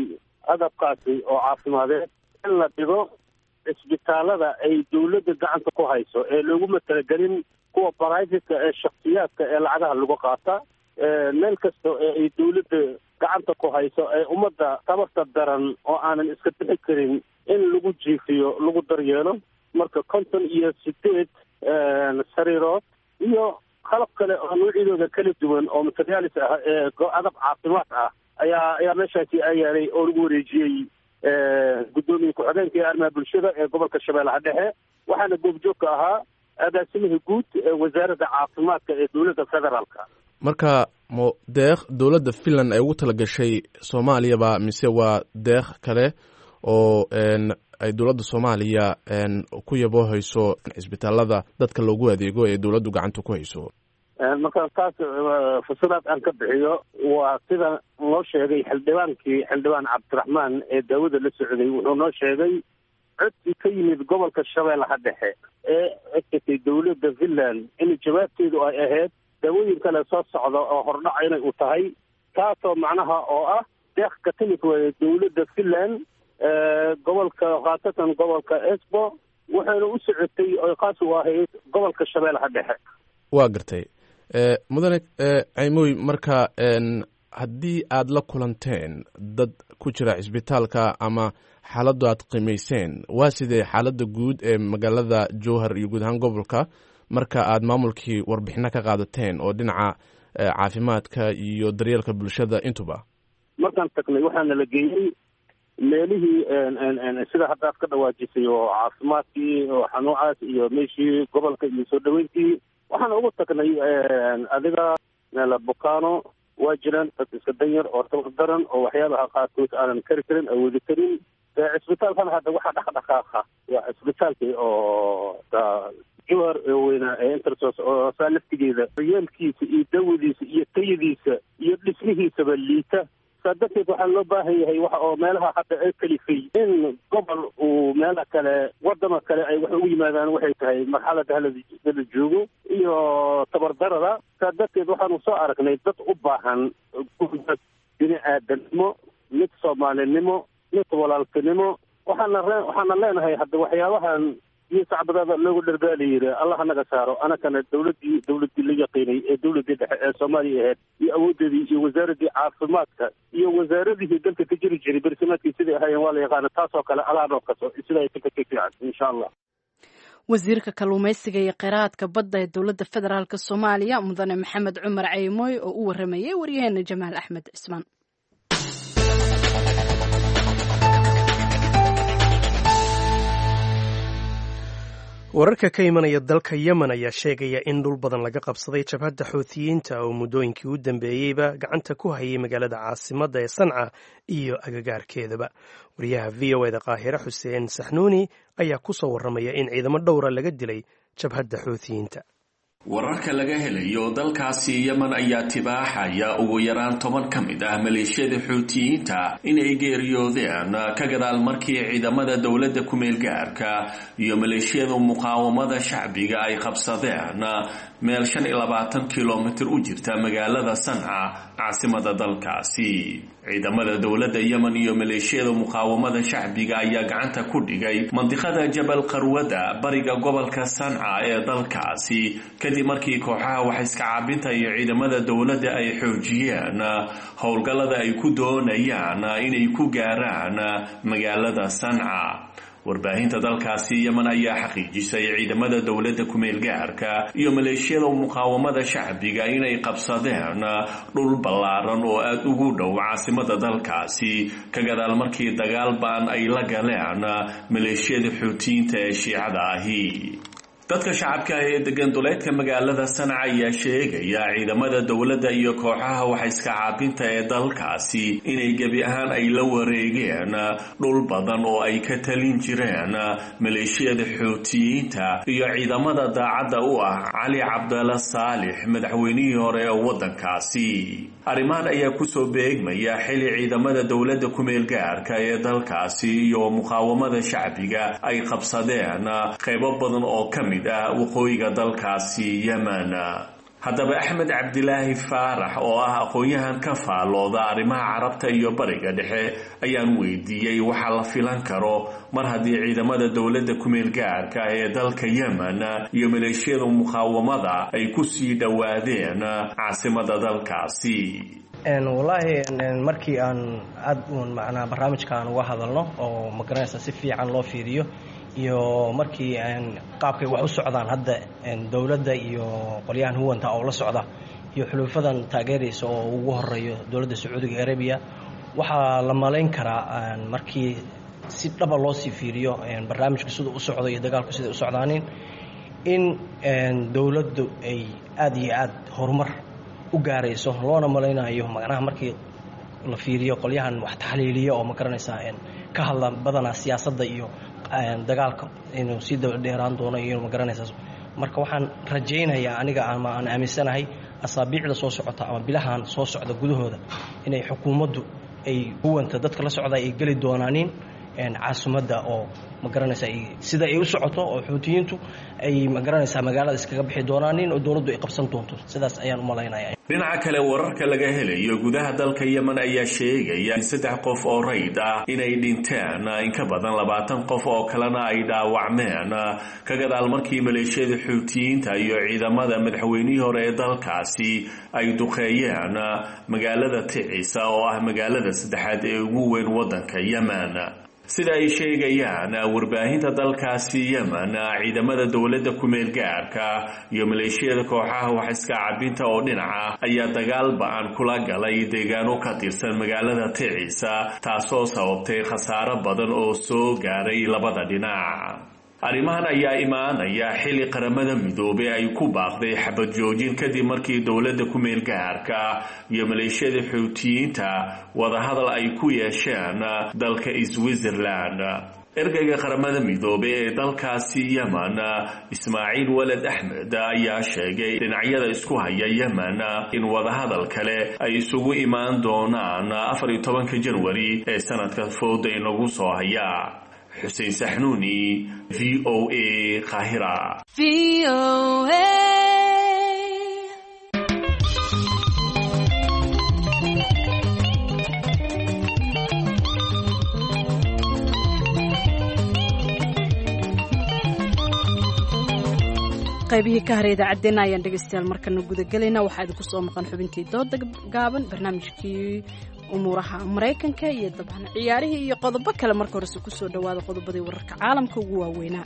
agabkaasi oo caafimadeed in la dhigo cisbitaalada ay dawladda gacanta ku hayso ee looguma talagelin kuwa private-ka ee shaksiyaadka ee lacagaha lagu qaata meel kasta ee ay dawladda gacanta ku hayso ee ummadda tabarta daran oo aanan iska bixi karin in lagu jiifiyo lagu daryeelo marka konton iyo sideed sariirood iyo qalab kale oo noocyadooda kala duwan oo materiaalis ah ee adab caafimaad ah ayaa ayaa meeshaasi ayaalay oo lagu wareejiyey guddoomiye ku-xigeenka ee arrimaha bulshada ee gobolka shabeellaha dhexe waxaana goobjoogka ahaa agaasimihii guud ee wasaaradda caafimaadka ee dowladda federaalka. marka mo deeq dowladda finland ay ugu talagashay soomaaliyaba mise waa deeq kale oo ay dowladda soomaaliya ku yaboohayso cisbitaalada dadka loogu adeego ee dowladdu gacanta ku hayso? marka taas fasiraad aan ka bixiyo waa sida loo sheegay xildhibaankii xildhibaan cabdiraxmaan ee daawada la socday wuxuu noo sheegay codsi ka yimid gobolka shabeellaha dhexe ee egatay dowladda finland in jawaabteedu ay ahayd daawooyin kale soo socda oo hordhaca inay u tahay taasoo macnaha oo ah deeq ka timid weye dowladda finland gobolka khaasatan gobolka esbo waxayna u socotay oy khaas u ahayd gobolka shabeellaha dhexe. waa gartay mudane caymoy marka haddii aad la kulanteen dad ku jira cisbitaalka ama xaaladdu aad qiimayseen waa sidee xaaladda guud ee magaalada jowhar iyo guud ahaan gobolka marka aad maamulkii warbixino ka qaadateen oo dhinaca caafimaadka iyo daryeelka bulshada intuba? markaan tagnay waxaana la geeyey meelihii sida haddaad ka dhawaajisay oo caafimaadkii oo xanuucaas iyo meeshii gobolka iyo soo dhaweyntii waxaan ugu tagnay adiga bukaano waa jiraan dad iska danyar oo tabar daran oo waxyaabaha qaarkood aanan kari karin awoodi karin cisbitaalkan hadda waxaa dhaqdhaqaaqa waa cisbitaalkii oo jowhar weynaa ee intersos oo saa laftigeeda daryeelkiisa iyo dawadiisa iyo tayadiisa iyo dhismihiisaba liita saa darteed waxaa loo baahan yahay waxa oo meelaha hadda ee kalifay in gobol uu meela kale wadama kale ay wax ugu yimaadaan waxay tahay marxalada halada joogo iyo tabardarada saa darteed waxaanu soo aragnay dad u baahan bini aadanimo mid soomaalinimo mid walaaltinimo waxaana waxaana leenahay hadda waxyaabahan iyo sacbadada loogu dhargaala yiri allah naga saaro anakana dawladii dawladii la yaqiinay ee dawladii dhexe ee Soomaaliya ahayd iyo awoodeedii iyo wasaaradii caafimaadka iyo wasaaradii dalka ka jiri jiray barnaamijkii sidii ahaayeen waa la yaqaan taas oo kale allah noo kaso sida ay ka fiican insha Allah. wasiirka kalluumaysiga iyo kheyraadka badda ee dowladda federaalka Soomaaliya mudane Maxamed Cumar Caymoy oo u waramayay waryaheena Jamaal Axmed Cismaan. wararka ka imanaya dalka yemen ayaa sheegaya in dhul badan laga qabsaday jabhadda xuutiyiinta oo muddooyinkii u dambeeyeyba gacanta ku hayay magaalada caasimadda ee sanca iyo agagaarkeedaba. wariyaha v o eda qaahire xuseen saxnuuni ayaa ku soo warramaya in ciidamo dhowra laga dilay jabhadda xuutiyiinta. wararka laga helayo dalkaasi yemen ayaa tibaaxaya ugu yaraan toban ka mid ah maleeshiyada xuutiyiinta inay geeriyoodeen ka gadaal markii ciidamada dowladda ku-meel gaarka iyo maleeshiyada muqaawamada shacbiga ay qabsadeen meel shan iyo labaatan kilomitir u jirta magaalada sanca caasimada dalkaasi. ciidamada dowladda yemen iyo maleeshiyada muqaawamada shacbiga ayaa gacanta ku dhigay mandiqada jabal qarwada bariga gobolka sanca ee dalkaasi kadib markii kooxaha wax iska caabinta iyo ciidamada dowladda ay xoojiyeen howlgallada ay ku doonayaan inay ku gaaraan magaalada sanca. warbaahinta dalkaasi yemen ayaa xaqiijisay ciidamada dowladda ku-meel gaarka iyo maleeshiyada muqaawamada shacbiga inay qabsadeen dhul ballaaran oo aada ugu dhow caasimada dalkaasi ka gadaal markii dagaal ba'an ay la galeen maleeshiyada xuutiyiinta ee shiicada ahi. dadka shacabka ee degan duleedka magaalada sanca ayaa sheegaya ciidamada dowladda iyo kooxaha wax iska caabinta ee dalkaasi inay gebi ahaan ay la wareegeen dhul badan oo ay ka talin jireen maleeshiyada xuutiyiinta iyo ciidamada daacadda u ah cali cabdalla saalix madaxweynihii hore ee waddankaasi. arrimahan ayaa kusoo beegmaya xili ciidamada dowladda ku-meel gaarka ee dalkaasi iyo muqaawamada shacbiga ay qabsadeen qaybo badan oo ka mid waqooyiga dalkaasi yemen. haddaba axmed cabdilaahi faarax oo ah aqoon-yahan ka faalooda arrimaha carabta iyo bariga dhexe ayaan weydiiyey waxaa la filan karo mar haddii ciidamada dowladda kumeel gaarka ee dalka yemen iyo maleeshiyada muqaawamada ay ku sii dhowaadeen caasimada dalkaasi. wallaahi markii aan aad uun macnaa barnaamijkaan uga hadalno oo magaranaysa si fiican loo fiiriyo iyo markii qaabkay wax u socdaan hadda dowladda iyo qolyahan huwanta oo la socda iyo xuluufadan taageeraysa oo ugu horeeyo dowladda sacuudiga arabiya waxaa la malayn karaa markii si dhaba loo sii fiiriyo barnaamijka siduu u socdo iyo dagaalku siday u socdaanin in dowladdu ay aad iyo aad horumar u gaarayso loona malaynayo macnaha markii la fiiriyo qolyahan wax taxliiliya oo ma garanaysaa ka hadla badanaa siyaasadda iyo dagaalka inuu sii dheeraan doono iyo ma garanaysaa marka waxaan rajaynayaa aniga ama aan aaminsanahay asaabiicda soo socota ama bilahan soo socda gudahooda inay xukuumaddu ay huwanta dadka la socda ay geli doonaanin caasimadda oo ma garanaysaa sida ay u socoto oo xuutiyiintu ay ma garanaysaa magaalada iskaga bixi doonaanin oo dowladdu ay qabsan doonto sidaas ayaan u malaynayaa. dhinaca kale wararka laga helayo gudaha dalka yemen ayaa sheegaya in saddex qof oo rayd ah inay dhinteen in ka badan labaatan qof oo kalena ay dhaawacmeen ka gadaal markii maleeshiyada xuutiyiinta iyo ciidamada madaxweynihii hore ee dalkaasi ay duqeeyeen magaalada Ticisa oo ah magaalada saddexaad ee ugu weyn waddanka Yemen. sida ay sheegayaan warbaahinta dalkaasi Yemen, ciidamada dowladda kumeel gaarka iyo maleeshiyada kooxaha wax iska cabinta oo dhinaca ayaa dagaal ba'an kula galay deegaano ka tirsan magaalada Ticisa taasoo sababtay khasaaro badan oo soo gaaray labada dhinac. arrimahan ayaa imaanaya xilli qaramada midoobay ay ku baaqday xabad joojin kadib markii dowladda kumeel gaarka iyo maleeshiyada xuutiyiinta wadahadal ay ku yeesheen dalka Switzerland. ergeyga qaramada midoobay ee dalkaasi Yemen, Ismaaciil Walad Axmed, ayaa sheegay dhinacyada isku haya Yemen in wadahadal kale ay isugu imaan doonaan afar iyo tobanka Janwari ee sanadka fooda inagu soo haya. حسين سحنوني في أو إيه قاهرة في أو qaybihii ka haray idaacaddeena ayaan dhegaystayaal markana gudagelaynaa waxaa idinku soo maqan xubintii dooda gaaban, barnaamijkii umuuraha maraykanka iyo dabcan ciyaarihii iyo qodobo kale. marka horese ku soo dhowaada qodobadii wararka caalamka ugu waaweynaa.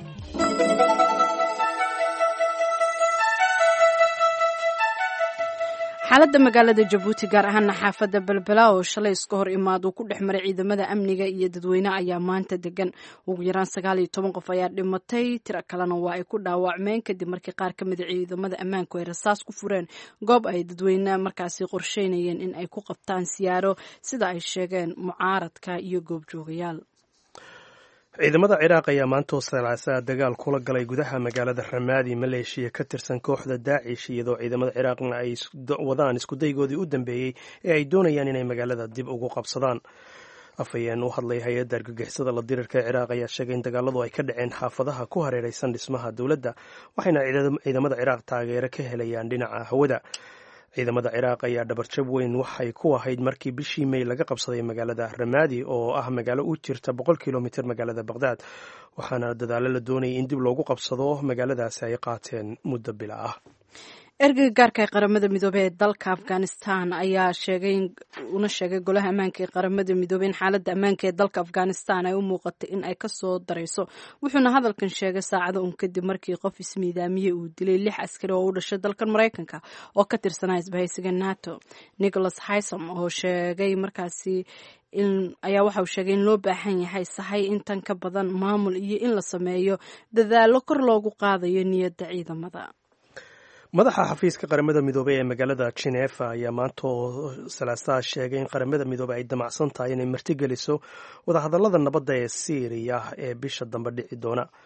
xaaladda magaalada jabuuti gaar ahaana xaafadda balbala oo shalay iska hor imaad uu ku dhex maray ciidamada amniga iyo dadweyne ayaa maanta degan. ugu yaraan sagaal iyo toban qof ayaa dhimatay, tiro kalena waa ay ku dhaawacmeen kadib markii qaar ka mida ciidamada ammaanku ay rasaas ku fureen goob ay dadweyne markaasi qorsheynayeen in ay ku qabtaan siyaaro sida ay sheegeen mucaaradka iyo goobjoogayaal. ciidamada ciraaq ayaa maanta salaasaa dagaal kula galay gudaha magaalada ramaadi maleeshiya ka tirsan kooxda daacish, iyadoo ciidamada ciraaqna ay wadaan iskudaygoodii u dambeeyey ee ay doonayaan inay magaalada dib ugu qabsadaan. afhayeen u hadlay hay-adda argagixisada la dirirka ee ciraaq ayaa sheegay in dagaaladu ay ka dhaceen xaafadaha ku hareeraysan dhismaha dowladda, waxayna ciidamada ciraaq taageero ka helayaan dhinaca hawada. ciidamada ciraaq ayaa dhabarjab weyn waxay ku ahayd markii bishii May laga qabsaday magaalada Ramaadi oo ah magaalo u jirta boqol kilomitir magaalada Baghdad, waxaana dadaalo la doonayay in dib loogu qabsado magaaladaasi ay qaateen muddo bila ah. ergeyga gaarka ee qaramada midoobey ee dalka Afghanistan ayaa sheegay una sheegay golaha ammaanka ee qaramada midoobey in xaaladda ammaanka ee dalka Afghanistan ay u muuqatay in ay ka soo darayso. wuxuuna hadalkan sheegay saacado un kadib markii qof ismiidaamiyey uu dilay lix askari oo u dhashay dalkan Mareykanka oo ka tirsanaa isbahaysiga NATO. Nicholas Haysom oo sheegay markaasi in ayaa waxa uu sheegay in loo baahan yahay sahay intan ka badan maamul iyo in la sameeyo dadaalo kor loogu qaadayo niyadda ciidamada. madaxa xafiiska qaramada midoobey ee magaalada Geneva ayaa maanta salaasaa sheegay in qaramada midoobey ay damacsan tahay inay martigeliso wadahadallada nabadda ee Syria ee bisha dambe dhici doona.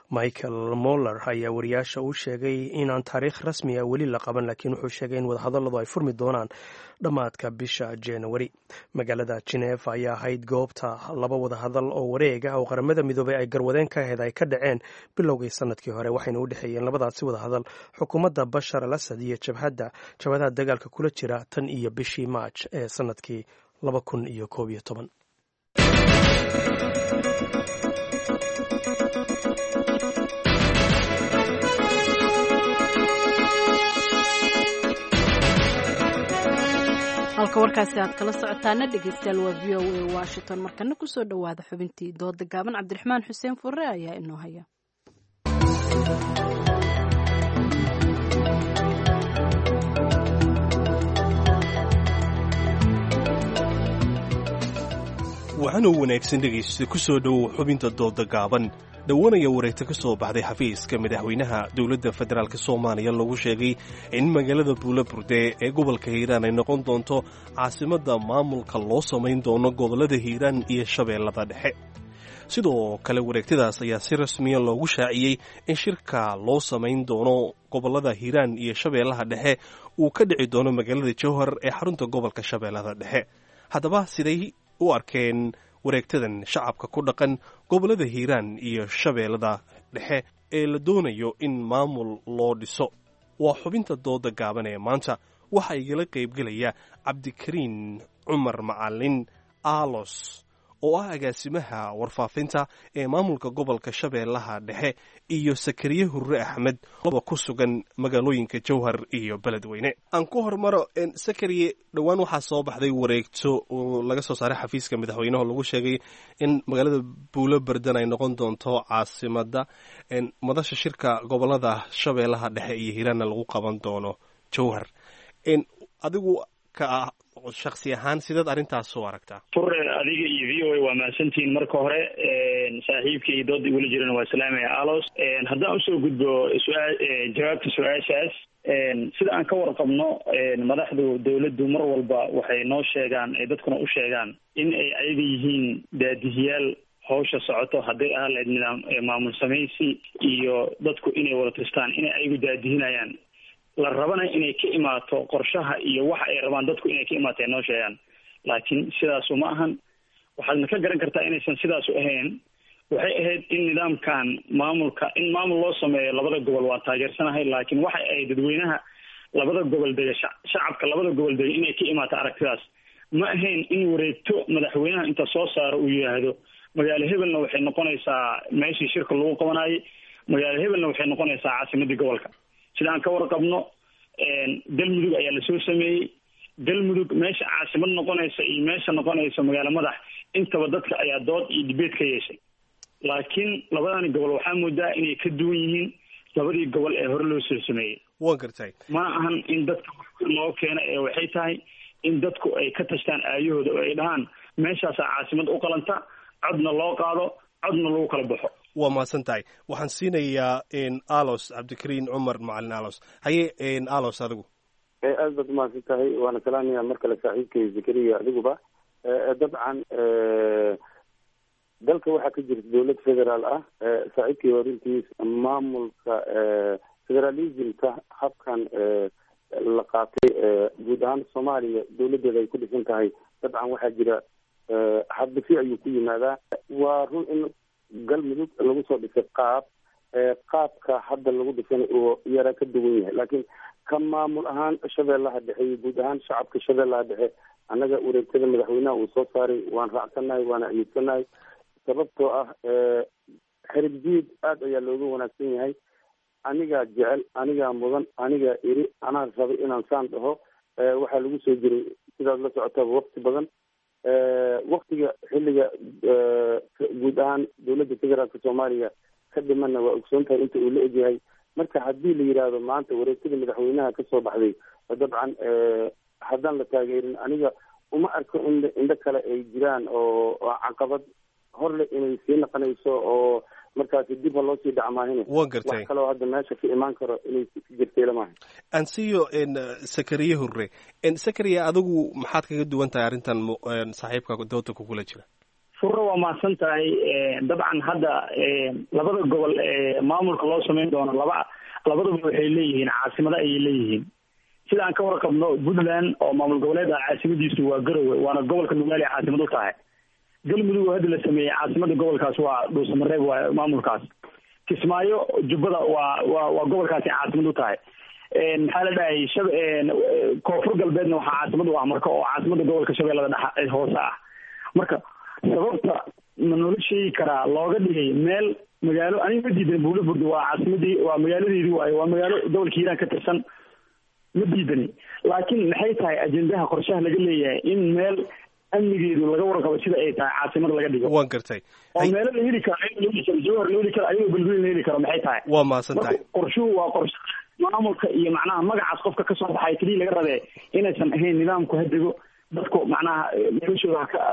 michael moller ayaa wariyaasha u sheegay inaan taariikh rasmi ah weli la qaban, laakiin wuxuu sheegay in wadahadalladu ay furmi doonaan dhammaadka bisha januari. magaalada Geneva ayaa ahayd goobta laba wadahadal oo wareeg ah oo qaramada midoobay ay garwadeen ka ahayd ay ka dhaceen bilowgii sanadkii hore, waxayna u dhexeeyeen labadaasi wadahadal xukuumadda bashar al asad iyo jabhadda jabhadaha dagaalka kula jira tan iyo bishii maaj ee sanadkii laba kun iyo koob iyo toban. halka warkaasi aad kala socotaana dhegeystayaal waa v o a Washington. markana kusoo dhawaada xubintii dooda gaaban. cabdiraxmaan xuseen furre ayaa inoo haya. waxaana u wanaagsan dhegaysta ku soo dhowow xubinta dooda gaaban. dhowanaya wareegta ka soo baxday xafiiska madaxweynaha dowladda federaalk soomaaliya lagu sheegay in magaalada buulaburde ee gobolka hiiraan ay noqon doonto caasimadda maamulka loo samayn doono gobollada hiiraan iyo shabeellada dhexe. sidoo kale wareegtadaas ayaa si rasmiya loogu shaaciyey in shirka loo samayn doono gobollada hiiraan iyo shabeellaha dhexe uu ka dhici doono magaalada jowhar ee xarunta gobolka shabeellada dhexe. haddaba siday u arkeen wareegtadan shacabka ku dhaqan gobollada hiiraan iyo shabeellada dhexe ee la doonayo in maamul loo dhiso? waa xubinta dooda gaaban ee maanta. waxaa igala qaybgelaya cabdikariin cumar macalin aalos oo ah agaasimaha warfaafinta ee maamulka gobolka shabeellaha dhexe iyo sakariye hurre axmed laba ku sugan magaalooyinka jowhar iyo beledweyne. aan ku hormaro sakariye, dhowaan waxaa soo baxday wareegto oo laga soo saaray xafiiska madaxweynaha lagu sheegay in magaalada buulobardan ay noqon doonto caasimadda madasha shirka gobolada shabeellaha dhexe iyo hiiraanna lagu qaban doono jowhar. adigu ka shaksi ahaan sidaad arrintaas soo aragtaa? fure adiga iyo v o a waa mahadsantihiin. marka hore saaxiibka iyo dooda igula jirana waa salaamaya alos. haddaan usoo gudbo su-aa jawaabta su-aashaas, sida aan ka warqabno madaxdu dawladdu mar walba waxay noo sheegaan ay dadkuna u sheegaan in ay ayaga yihiin daadihiyaal hawsha socoto, hadday ahaa lahayd nidaam maamul samaysi iyo dadku inay wada tistaan inay ayagu daadihinayaan, la rabana inay ka imaato qorshaha iyo waxa ay rabaan dadku inay ka imaato ay noo sheegaan. laakiin sidaasu ma ahan. waxaadna ka garan kartaa inaysan sidaasu ahayn. waxay ahayd in nidaamkan maamulka in maamul loo sameeyo labada gobol waa taageersanahay, laakiin waxa ay dadweynaha labada gobol dega shacabka labada gobol dega inay ka imaato aragtidaas. ma ahayn in wareegto madaxweynaha inta soo saaro uu yidhaahdo magaalo hebelna waxay noqonaysaa meeshii shirka lagu qabanayay, magaalo hebelna waxay noqonaysaa caasimadii gobolka. sida aan ka warqabno galmudug ayaa lasoo sameeyey. galmudug meesha caasimad noqonaysa iyo meesha noqonaysa magaalo madax intaba dadka ayaa dood iyo dibeed ka yeeshay. laakiin labadani gobol waxaa moodaa inay ka duwan yihiin labadii gobol ee hore loo soo sameeyey. waan gartay. ma ahan in dadka loo keena ee waxay tahay in dadku ay ka tashtaan aayahooda oo ay dhahaan meeshaasaa caasimad u qalanta, codna loo qaado, codna lagu kala baxo. waa mahadsan tahay. waxaan siinayaa alos cabdikariin cumar macalin alos. haye alos adigu? aad baad umahadsan tahay. waana salaamaya mar kale saaxiibkay zakariya adiguba. dabcan dalka waxaa ka jirta dawlad federaal ah. saaxiibkii horintiis maamulka federalismka habkan la qaatay guud ahaan soomaaliya dawladeeda ay ku dhisan tahay. dabcan waxaa jira habdisi ayuu ku yimaadaa. waa run in galmudug lagu soo dhisay qaab qaabka hadda lagu dhisan oo yara ka duwan yahay, laakiin ka maamul ahaan shabeellaha dhexe iyo guud ahaan shacabka shabeellaha dhexe annaga wareegtada madaxweynaha uu soo saaray waan raacsanahay, waana ayidsanahay. sababtoo ah xerig jiid aad ayaa looga wanaagsan yahay. anigaa jecel, anigaa mudan, anigaa iri, anaa rabay inaan saan dhaho. waxaa lagu soo jiray sidaad la socotaaba wakti badan. waktiga xilliga guud ahaan dawladda federaalka soomaaliya ka dhimana waa ogsoon tahay inta uu la egyahay. marka haddii la yidhaahdo maanta wareegtada madaxweynaha kasoo baxday, dabcan haddaan la taageerin aniga uma arko in indho kale ay jiraan oo caqabad horle inay sii naqonayso oo markaasi dib ha loo sii dhacmaahine waan gartay. wax kaloo hadda meesha ka imaan karo inay jirtay lamahay. ansiyo sakariye hurre. sakariye adigu maxaad kaga duwan tahay arrintan saaxiibka dooda kugula jira? furro waa mahadsan tahay dabcan hadda labada gobol ee maamulka loo samayn doono laba labadaba waxay leeyihiin caasimado ayay leeyihiin sida aan ka warqabno puntland oo maamul goboleeda caasimadiisu waa garowe waana gobolka nugaali caasimad u tahay galmudug oo hadda la sameeyey caasimada gobolkaas waa dhuusamareeb waa maamulkaas kismaayo jubbada waa waa waa gobolkaasi caasimad u tahay maxaa la dhahay shab koonfur galbeedna waxaa caasimad u ah marka oo caasimada gobolka shabeellada dhexe hoose ah marka sababta ma noola sheegi karaa looga dhigay meel magaalo aniga ma diidan buulaburda waa caasimadii waa magaaladeedii waayo waa magaalo gobolka hiiraan ka tirsan ma diidani laakiin maxay tahay ajendaha qorshaha laga leeyahay in meel amnigeedu laga warqabo sida ay tahay caasimad laga dhigo waan gartay oo meelo la heli karo jawhar la heli karo ayagoo belbel la heli karo maxay tahay waa mahadsan tahay qorshuhu waa qorshe maamulka iyo macnaha magacaas qofka kasoo baxay keliya laga rabee inaysan ahayn nidaamku hadigo dadku macnaha noloshooda ka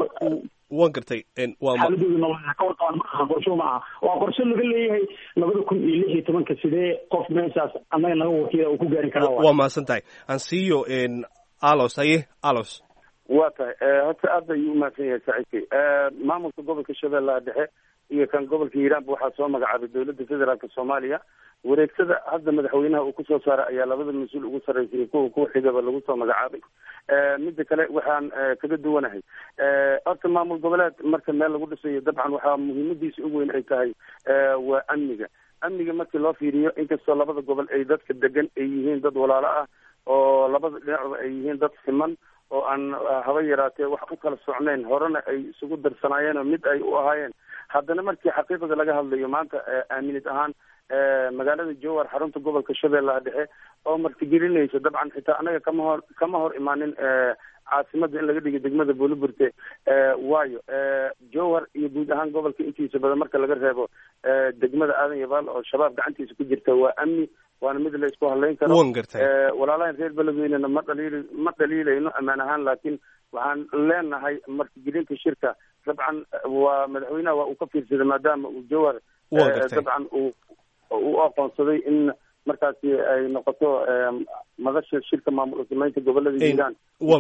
waan gartay xaaladooda nolosha ka warqabaan maaha qorsho ma aha waa qorshe laga leeyahay labada kun iyo lix iyo tobanka sidee qof meeshaas annaga naga wakiila uu ku gaari karaa waa mahadsan tahay ansiyo alos aye alos waa tahay horta aad ayuu umahadsan yahay saaxiibkay maamulka gobolka shabeellaha dhexe iyo kan gobolka hiiraanba waxaa soo magacaabay dowladda federaalka soomaaliya wareegtada hadda madaxweynaha uu kusoo saaray ayaa labada mas-uul ugu sarreysay iyo kuwa kuwa xigaba lagu soo magacaabay midda kale waxaan kaga duwanahay horta maamul goboleed marka meel lagu dhisayo dabcan waxaa muhiimadiisa ugu weyn ay tahay waa amniga amniga markii loo fiiriyo inkastoo labada gobol ay dadka degan ay yihiin dad walaalo ah oo labada dhinacba ay yihiin dad siman oo aan haba yaraatee wax u kala socnayn horena ay isugu darsanaayeen oo mid ay u ahaayeen haddana markii xaqiiqada laga hadlayo maanta aaminid ahaan magaalada jowhar xarunta gobolka shabeellaha dhexe oo martigelinaysa dabcan xitaa anaga kama hor kama hor imaanin caasimada in laga dhigo degmada buuliburte waayo jowhar iyo guud ahaan gobolka intiisa badan marka laga reebo degmada aadan yabaal oo shabaab gacantiisa ku jirta waa amni waana mid la isku hadlayn karo walaalahan reer beledweynena ma dhaliil ma dhaliilayno ammaan ahaan laakiin waxaan leenahay martigelinta shirka dabcan waa madaxweynaha waa uu ka fiirsaday maadaama uu jowhar dabcan uu u aqoonsaday in markaasi ay noqoto madasha shirka maamul samaynta gobolada hiiraan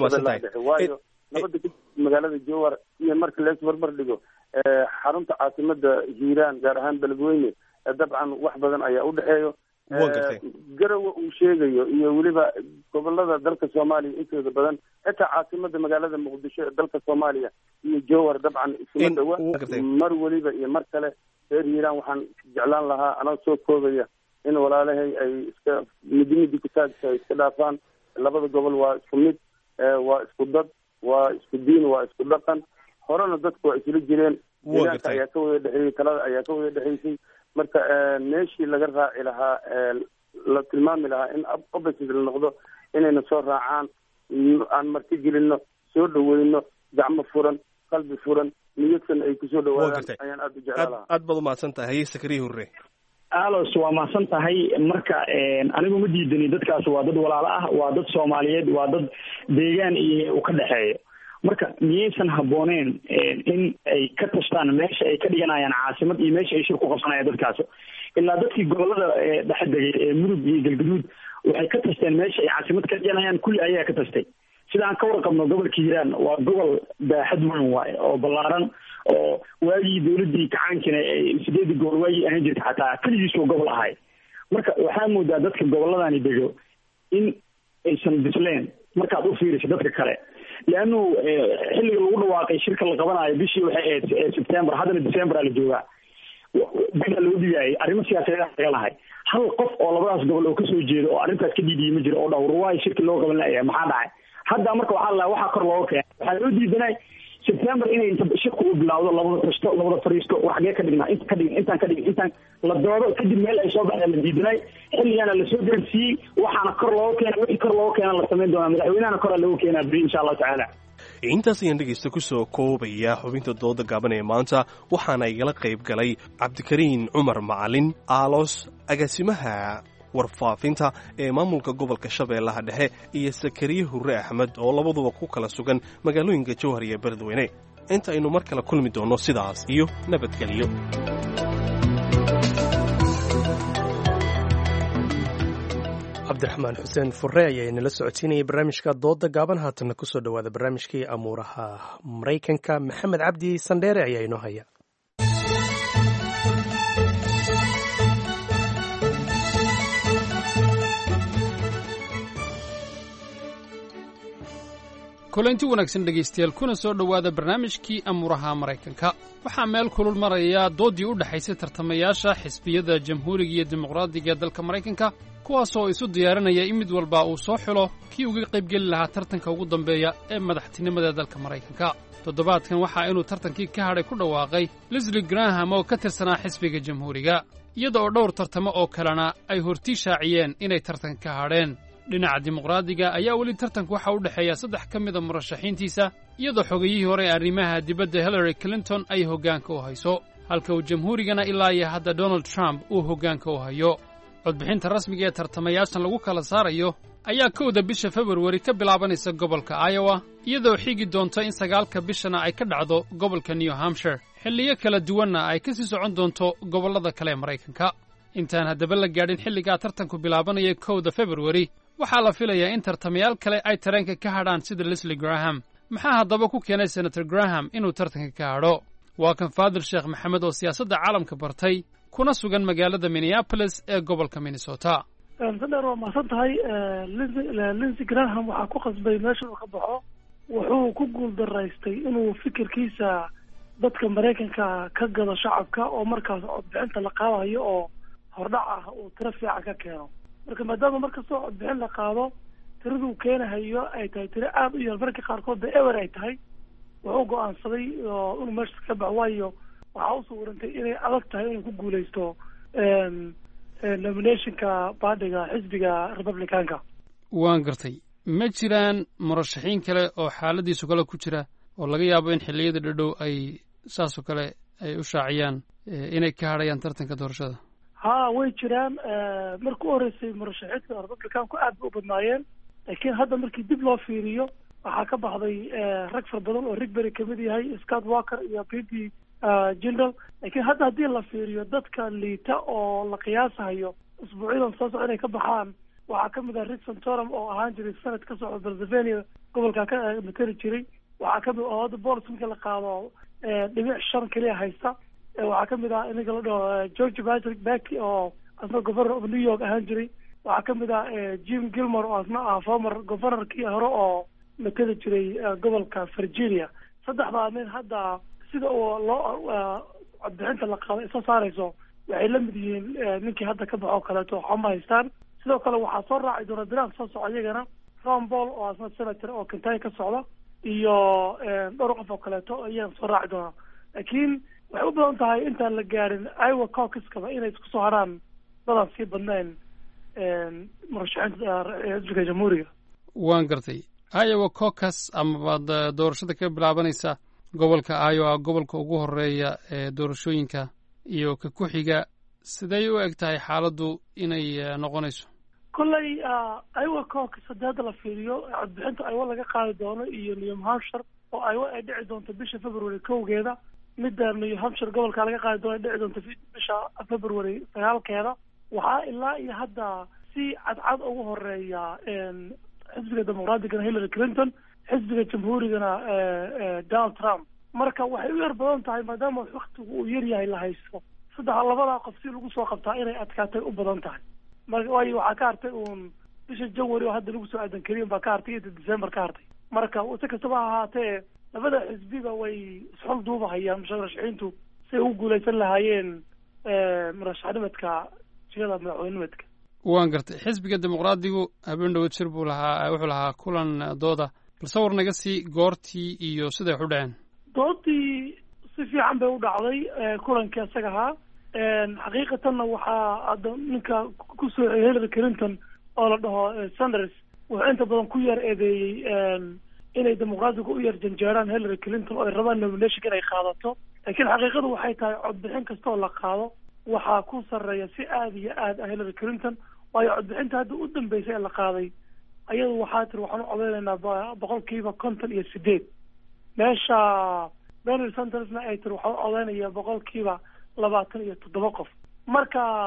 waayo nabada kadib magaalada jowhar iyo marka la isbarbar dhigo xarunta caasimada hiiraan gaar ahaan beledweyne dabcan wax badan ayaa u dhexeeyo garowe uu sheegayo iyo weliba gobolada dalka soomaaliya intooda badan xitaa caasimada magaalada muqdisho ee dalka soomaaliya iyo jowhar dabcan isuma dhawa mar weliba iyo mar kale reer hiiraan waxaan jeclaan lahaa anoo soo koobaya in walaalahay ay iska midi midi kusaagsa ay iska dhaafaan labada gobol waa isku mid waa isku dad waa isku diin waa isku dhaqan horena dadku waa isla jireen deegaanka ayaa ka wada dhexeeyey talada ayaa ka wada dhexeysay marka meeshii laga raaci lahaa la tilmaami lahaa in opposite la noqdo inayna soo raacaan aan marti gelino soo dhaweyno gacmo furan qalbi furan niyadkan ay kusoo dhawaadaan ayaan aada u jeclaan lahaa aad baad umahadsan tahay haye sakariya hurre alos waa mahadsan tahay marka anigu ma diidani dadkaas waa dad walaalo ah waa dad soomaaliyeed waa dad deegaan iyo u ka dhexeeyo marka miyaysan habbooneen in ay ka tashtaan meesha ay ka dhiganayaan caasimad iyo meesha ay shir ku qabsanayaan dadkaas ilaa dadkii gobolada dhexe degay ee mudug iyo galgaduud waxay ka tashteen meesha ay caasimad ka dhiganayaan kulli ayaa ka tashtay sida aan ka warqabno gobolka hiiraan waa gobol baaxad weyn waaye oo ballaaran oo waagii dawladdii kacaankina sideedii gobol waagii ahaan jirta xataa keligiis oo gobol ahay marka waxaa moodaa dadka gobolladani dego in aysan bisleen markaad u fiiriso dadka kale leannu xilliga lagu dhawaaqay shirka la qabanayo bishii waxay ahayd september haddana december aa la joogaa baa loo dhigaayay arrimo siyaasadeed laga lahay hal qof oo labadaas gobol oo kasoo jeeda oo arrintaas ka dhiidiyay ma jiro oo dhawr waayo shirki loo qaban laaya maxaa dhacay hadda marka waxaa la waxaa kor looga keenay waxaa loo diidanay september inay inta shirku u bilawdo labada tashto labada fariisto war xagee ka dhignaa inta ka dhigin intaan ka dhigin intaan la doodo kadib meel ay soo baxeen la diidanay xilligana lasoo gaarsiiyey waxaana kor looga keenay wixii kor looga keena la samayn doonaa madaxweynahana koraa looga keenaa beri insha allahu tacaala intaas ayaan dhegaysta ku soo koobaya xubinta dooda gaaban ee maanta waxaana igala qayb galay cabdikariin cumar macalin aalos agaasimaha warfaafinta ee maamulka gobolka shabeellaha dhexe iyo sakariye hurre axmed oo labaduba ku kala sugan magaalooyinka jowhar iyo beledweyne inta aynu mar kale kulmi doonno sidaas iyo nabadgelyo cabdiraxmaan xuseen fure ayaa inala socodsiinayay barnaamijka dooda gaaban. haatanna kusoo dhowaada barnaamijkii amuuraha maraykanka. maxamed cabdi sandheere ayaa inoo haya. kulanti wanaagsan dhegaystayaal, kuna soo dhowaada barnaamijkii amuuraha maraykanka. waxaa meel kulul maraya doodii u dhexaysay tartamayaasha xisbiyada jamhuuriga iyo dimuqraadiga ee dalka maraykanka, kuwaasoo isu diyaarinaya in mid walba uu soo xulo kii uga qaybgeli lahaa tartanka ugu dambeeya ee madaxtinimada dalka maraykanka. toddobaadkan waxaa inuu tartankii ka hadhay ku dhawaaqay Lindsey Graham oo ka tirsanaa xisbiga jamhuuriga, iyada oo dhowr tartamo oo kalena ay hortii shaaciyeen inay tartanka ka hadheen. dhinaca dimuqraadiga ayaa weli tartanku waxa u dhexeeya saddex ka mida murashaxiintiisa, iyadoo xogayihii hore ee arrimaha dibadda Hillary Clinton ay hoggaanka u hayso, halka uu jamhuurigana ilaa iyo hadda Donald Trump uu hoggaanka u hayo. codbixinta rasmiga ee tartamayaashan lagu kala saarayo ayaa kowda bisha Februari ka bilaabanaysa gobolka Iowa, iyadoo xigi doonto in sagaalka bishana ay ka dhacdo gobolka New Hampshire, xilliyo kala duwanna ay ka sii socon doonto gobollada kale ee Maraykanka. intaan haddaba la gaadhin xilligaa tartanku bilaabanaya kowda Februari, waxaa la filayaa in tartamayaal kale ay tareenka ka hadhaan sida Lindsey Graham. maxaa haddaba ku keenay senator Graham inuu tartanka ka hadho? waa kan Faadil Sheekh Maxamed oo siyaasadda caalamka bartay, kuna sugan magaalada Minneapolis ee gobolka Minnesota. sandheer waa mahadsan tahay. Lindsey Graham waxaa ku qasbay meesha uu ka baxo. wuxuu ku guuldaraystay inuu fikirkiisa dadka Maraykanka ka gado shacabka oo markaas codbixinta la qaadayo oo hordhac ah uu tiro fiican ka keeno. marka maadaama markastoo codbixin la qaado tiraduu keenahayo ay tahay tiro aad u yar, marka qaarkood ba ewer ay tahay, wuxuu go-aansaday inuu meesha ka baxo, waayo waxaa u suurantay inay adag tahay inuu ku guulaysto nominationka baadhiga xisbiga republicaanka. waan gartay. ma jiraan murashaxiin kale oo xaaladiisu kale ku jira oo laga yaabo in xilliyada dhadhow ay saasoo kale ay u shaaciyaan inay ka hadhayaan tartanka doorashada? ha way jiraan. marka u horeysay murashaxiinta republicaanku aad bay u badnaayeen, laakiin hadda markii dib loo fiiriyo waxaa ka baxday rag fara badan oo Rickberry kamid yahay, Scott Walker iyo P T Jindal. laakiin hadda haddii la fiiriyo dadka liita oo la qiyaasahayo usbuucyadan soo socda inay ka baxaan, waxaa kamid ah Rick Santorum oo ahaan jiray senate ka socda Pennsylvania, gobolka ka matali jiray. waxaa kamid oo hadda bolis marka la qaado dhibic shan keliya haysta. waxaa kamid ah inaga la dhaho George Patrick Becky oo asna governor of New York ahaan jiray. waxaa kamid ah Jim Gilmore oo asna ah former governorkii hore oo matali jiray gobolka Virginia. saddexdaa nin hadda sida oo loo codbixinta la qaado ay soo saarayso waxay la mid yihiin ninkii hadda ka baxoo kaleeto waxma haystaan. sidoo kale waxaa soo raaci doona bilaha soo socda iyagana Ron Paul oo asna senator oo Kentucky ka socda iyo dhowr qof oo kaleeto ayaa soo raaci doona. laakiin waxay u badan tahay intaan la gaarin Iowa caucuskaba inay isku soo haraan dadaan sii badnayn murashaxiinta xisbiga jamhuuriga. waan gartay. Iowa caucus amaba doorashada ka bilaabanaysa gobolka Iowa, gobolka ugu horeeya ee doorashooyinka iyo ka ku xiga, siday u eg tahay xaaladdu inay noqonayso? kolley Iowa caucus haddii hadda la fiiriyo codbixinta Iowa laga qaadi doono iyo New Hampshire oo Iowa ay dhici doonto bisha February kowgeeda, midda New Hampshire gobolka laga qaadi doono ay dhici doonto bisha February sagaalkeeda. waxaa ilaa iyo hadda si cadcad ugu horeeya xisbiga dimuqraadiga Hillary Clinton, xisbiga jamhuurigana Donald Trump. marka waxay u yar badan tahay maadaama waqtigu uu yar yahay la haysto saddex labada qof si lagu soo qabtaa inay adkaatay u badan tahay. marka waayo waxaa ka hartay uun bisha January oo hadda lagu soo aadan kariin baa ka hartay iyo December ka hartay. marka si kastaba ha ahaatee labada xisbiba way isxul duubahayaan murashaxiintu si ay u guulaysan lahaayeen murashaxnimadka jilada madaxweynimadka. waan gartay. xisbiga dimuqraadigu habeen dhawood shir buu lahaa, wuxuu lahaa kulan dooda, balse war naga sii goortii iyo siday wax u dhaceen. doodii si fiican bay u dhacday kulankii isaga ahaa. xaqiiqatanna waxaa hadda ninka ku soo Hillary Clinton oo la dhaho Sanders wuxuu inta badan ku yar eedeeyey inay dimuqraadigu u yar janjeeraan Hillary Clinton oo ay rabaan nomination inay qaadato. laakiin xaqiiqadu waxay tahay codbixin kasta oo la qaado waxaa ku sarreeya si aad iyo aad ah Hillary Clinton, waayo codbixinta hadda u dambeysay ee la qaaday ayadu waxaa tiri waxaan u codeynaynaa boqolkiiba konton iyo sideed, meesha Bernie Sandersna ay tiri waxaan u codeynayaa boqolkiiba labaatan iyo toddoba qof. marka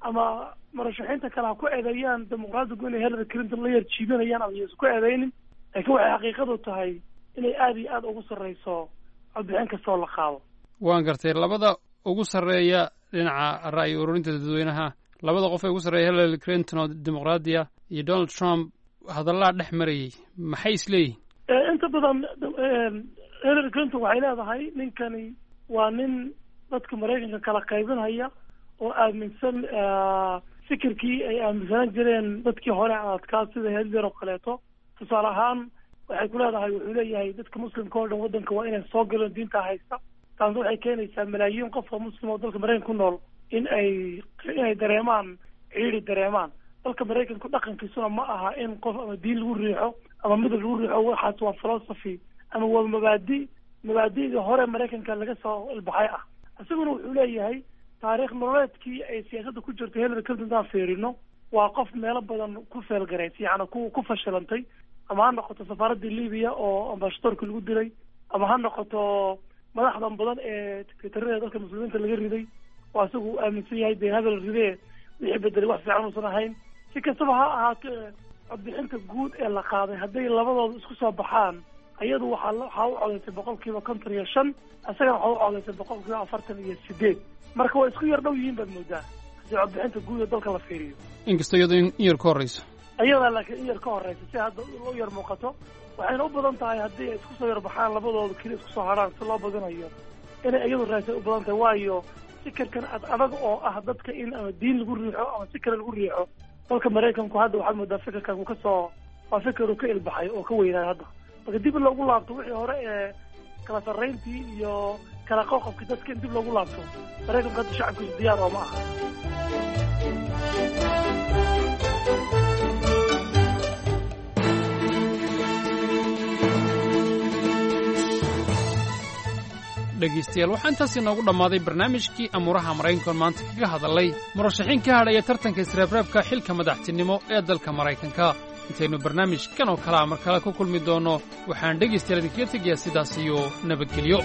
ama murashaxiinta kale ha ku eedeeyaan dimuqraadigu inay Hillary Clinton la yar jiidanayaan ama aysan ku eedeynin, laakiin waxay xaqiiqadu tahay inay aada iyo aada ugu sarreyso codbixin kastoo la qaado. waan gartay labada ugu sarreeya dhinaca ra'yi ururinta dadweynaha, labada qof ee ugu sarreeya Hillary Clinton oo dimuqraadiya iyo Donald Trump hadallaa dhex marayay maxay isleeyihin? inta badan Hillary Clinton waxay leedahay ninkani waa nin dadka Maraykanka kala qaybinaya oo aaminsan fikirkii ay aaminsanaan jireen dadkii hore adkaa sida Hitler oo kaleeto. tusaale ahaan waxay ku leedahay wuxuu leeyahay dadka muslimka oo dhan waddanka waa inay soo galaan diinta haysta, taas waxay keenaysaa malaayiin qof oo muslim oo dalka Maraykanka ku nool in ay inay dareemaan ciiri dareemaan. dalka Maraykanku dhaqankiisuna ma aha in qof ama diin lagu riixo ama midab lagu riixo, waxaas waa philosophy ama waa mabaadi mabaadi'da hore Maraykanka laga soo ilbaxay ah. isaguna wuxuu leeyahay taariikh nololeedkii ay siyaasadda ku jirtay Hillary Clinton aan fiirino waa qof meelo badan ku feelgaraysay, yacni ku ku fashilantay, ama ha noqoto safaaradda Libiya oo ambassadorka lagu dilay, ama ha noqoto madaxdan badan ee sekretariyada dalka muslimiinta laga riday, waa isagu aaminsan yahay dee hadal ridee wixii bedelay wax fiican uusan ahayn. si kastaba ha ahaatee codbixinta guud ee la qaaday hadday labadooda isku soo baxaan, iyadu waxaa waxaa u codaysay boqolkiiba konton iyo shan, isagana waxaa u codaysay boqolkiiba afartan iyo sideed. marka waa isku yar dhow yihiin baad moodaa haddii codbixinta guud ee dalka la fiiriyo, inkastoo iyadoo in yar ka horreyso. iyadaa laakiin in yar ka horreysa si hadda loo yar muuqato, waxayna u badan tahay haddii ay isku soo yar baxaan labadooda keliya isku soo haraan si loo badinayo inay iyadu raasay u badan tahay. waayo fikirkan ad adag oo ah dadka in ama diin lagu riixo ama si kale lagu riixo, dalka Maraykanku hadda waxaad moodaa fikirkan uu ka soo waa fikir uu ka ilbaxay oo ka weynaayo hadda. marka dib in loogu laabto wixii hore ee kala sarreyntii iyo kala qoqobkii dadka in dib loogu laabto Maraykanku hadda shacabkiisu diyaar oo ma aha. dhegaystayaal waxaa intaas inoogu dhammaaday barnaamijkii amuuraha maraykanka maanta kaga hadalay murashaxiin ka hadhaya tartanka isreebreebka xilka madaxtinimo ee dalka Maraykanka. intaynu barnaamijkan oo kalea mar kale ku kulmi doonno waxaan dhegaystayaal idinkaga tegayaa sidaas iyo nabadgelyo.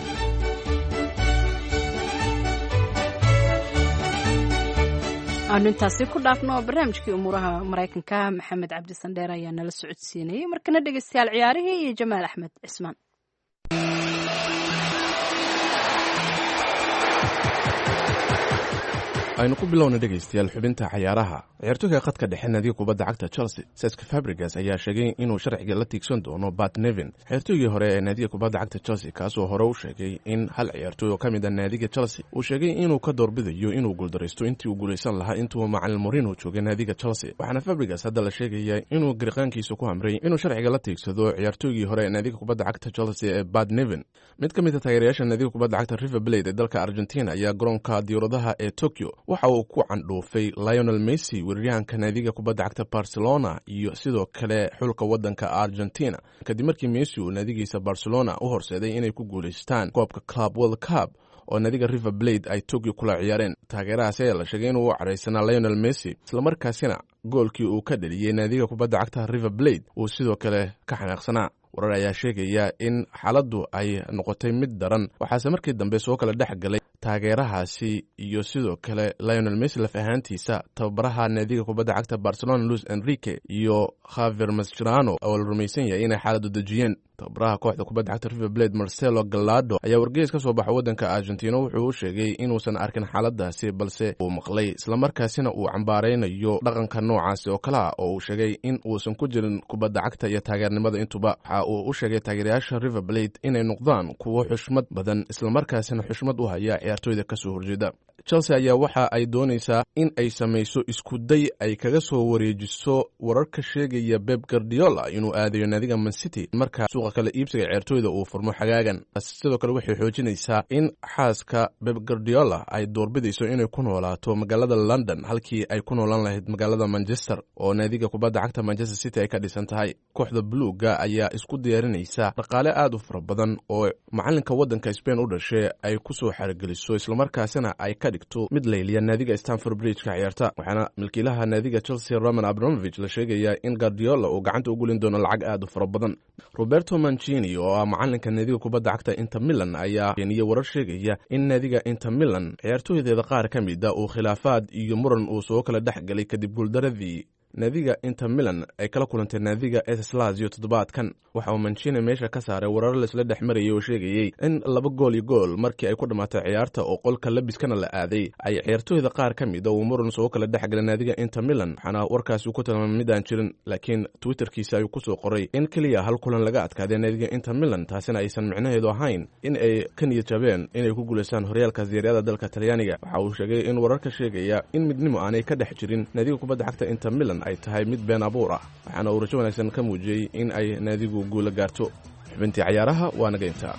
aanu intaasi ku dhaafno barnaamijkii umuuraha Maraykanka. maxamed cabdi sandheer ayaa nala socodsiinayay. markana dhegaystayaal ciyaarihii iyo Jamaal Axmed Cismaan. aynu ku bilowna dhegaystayaal xubinta cayaaraha. ciyaartooyga khadka dhexe naadiga kubadda cagta Chelsea Cesc Fabregas ayaa sheegay inuu sharciga la tiigsan doono Bart Nevin, ciyaartooygii hore ee naadiga kubadda cagta Chelsea, kaasoo hore u sheegay in hal ciyaartooy oo ka mid ah naadiga Chelsea uu sheegay inuu ka doorbidayo inuu guuldaraysto intii uu guulaysan lahaa intuu macallin Mourinho joogay naadiga Chelsea. waxaana Fabregas hadda la sheegaya inuu gariqaankiisa ku amray inuu sharciga la tiigsado ciyaartooygii hore ee naadiga kubadda cagta Chelsea ee Bart Nevin. mid ka mid ah taageerayaasha naadiga kubadda cagta River Plate ee dalka Argentina ayaa garoonka diyaaradaha ee Tokyo waxa uu ku candhuufay Lionel Messi, weeraryahanka naadiga kubadda cagta Barcelona, iyo sidoo kale xulka waddanka Argentina, kadib markii Messi uu naadigiisa Barcelona u horseeday inay ku guulaystaan koobka Club World Cup oo naadiga River Plate ay Tokyo kula ciyaareen. taageerahaas ayaa la sheegay inuu u caraysanaa Lionel Messi, islamarkaasina goolkii uu ka dhaliyey naadiga kubadda cagta River Plate uu sidoo kale ka xanaaqsanaa. warar ayaa sheegaya in xaaladdu ay noqotay mid daran, waxaase markii dambe soo kala dhex galay taageerahaasi iyo sidoo kale Lionel Messi laf ahaantiisa, tababaraha naadiga kubadda cagta Barcelona Luis Enrique iyo Javier Mascherano oo la rumaysan yahay inay xaaladdu dejiyeen. tababaraha kooxda kubadda cagta River Plate Marcelo Gallardo ayaa wargeys ka soo baxa waddanka Argentina wuxuu u sheegay inuusan arkin xaaladaasi, balse uu maqlay islamarkaasina uu cambaaraynayo dhaqanka noocaasi oo kale ah, oo uu sheegay in uusan ku jirin kubadda cagta iyo taageernimada intuba. waxa uu u sheegay taageerayaasha River Plate inay noqdaan kuwo xushmad badan islamarkaasina xushmad u haya ciyaartooyda ka soo horjeeda. Chelsea ayaa waxa ay doonaysaa in ay samayso isku day ay kaga soo wareejiso wararka sheegaya Pep Guardiola inuu aadayo naadiga Man City marka suuqa kala iibsiga ciyaartooyda uu furmo xagaagan. sidoo kale waxay xoojinaysaa in xaaska Pep Guardiola ay doorbidayso inay ku noolaato magaalada London halkii ay ku noolaan lahayd magaalada Manchester oo naadiga kubadda cagta Manchester City ay ka dhisan tahay. kooxda buluuga ayaa isku diyaarinaysa dhaqaale aad u fara badan oo macalinka waddanka Spain u dhashay ay ku soo xarigeliso, islamarkaasina ay ka dhigto mid layliya naadiga stanford bridge-ka ciyaarta waxaana milkiilaha naadiga chelsea roman abramovich la sheegayaa in guardiola uu gacanta u gulin doono lacag aad u fara badan. roberto mancini oo ah macalinka naadiga kubadda cagta inter milan ayaa keeniyey warar sheegaya in naadiga inter milan ciyaartooydeeda qaar ka mid a uu khilaafaad iyo muran uu soo kala dhex galay kadib guuldaradii naadiga inter milan ay kala kulantay naadiga ss lazio toddobaadkan. waxa uu mancini meesha ka saaray warar laisla dhex marayay oo sheegayey in laba gool iyo gool markii ay ku dhammaatay ciyaarta oo qolka labiskana la aaday ay ciyaartooyda qaar ka mid a uu muran soo kala dhex galay naadiga inter milan waxaana warkaasi uu ku tilmaamay mid aan jirin laakiin twitterkiisa ayuu ku soo qoray in keliya hal kulan laga adkaaday naadiga inter milan taasina aysan micnaheedu ahayn in ay ka niyad jabeen inay ku guulaystaan horyaalka Serie A dalka Talyaaniga. waxa uu sheegay in wararka sheegaya in midnimo aanay ka dhex jirin naadiga kubadda cagta inter milan ay tahay mid been abuur ah waxaana uu rajo wanaagsan ka muujiyey in ay naadigu guula gaarto. xubintii ciyaaraha waa naga intaa.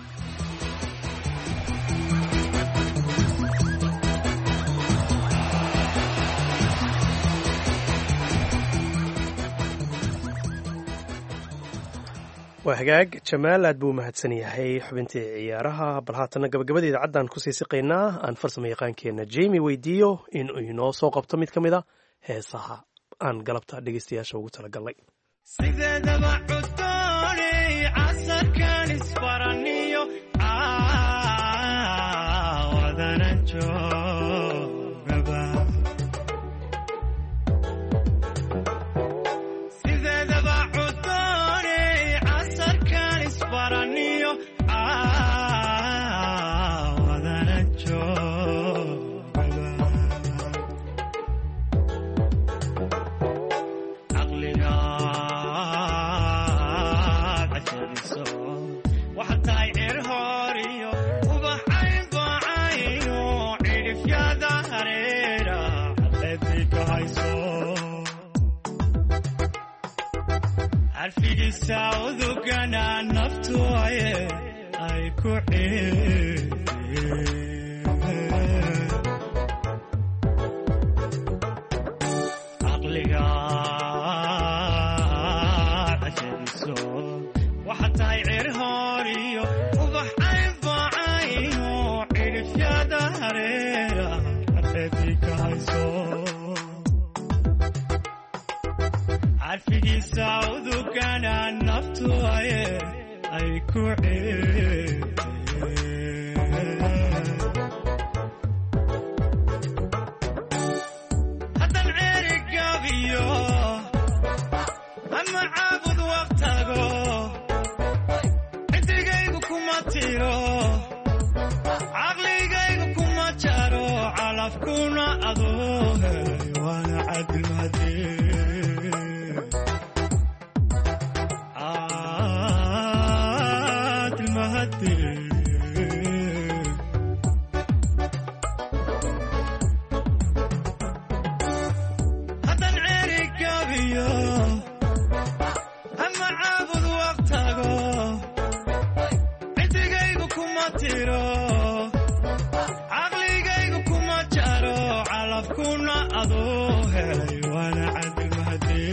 waa hagaag jamaal aad buu mahadsan yahay xubintii ciyaaraha. bal haatana gabagabada idaacaddan kusii siqaynaa aan farsamo yaqaankeenna jemi weydiiyo in uu inoo soo qabto mid ka mid a heesaha aan galabta dhegaystayaasha ugu talagalnay. sideedaba cudooney casarkan isbaraniyo caawadana joogaba sideedaba cudooney casarkan isbaraniyo caawadana joogaba caqliga arfigisa udugana naftu aye ay ku caqliga cashadiso waxa tahay ceer horiyo ubax aynbacayno cirifyada hareera xaqeedii ka hayso arfigisa udugana naftu aye ay ku haddan ceerigabiyo ama caabud waqtago ciddigaygu kuma tiro caqligaygu kuma jaro calafkuna adoo helay waana cadilmadee haddan ceerigabiyo ama caabud waqtago ciddigaygu kuma tiro caqligaygu kuma jaro calafkuna adoo helay waana cadilmahadee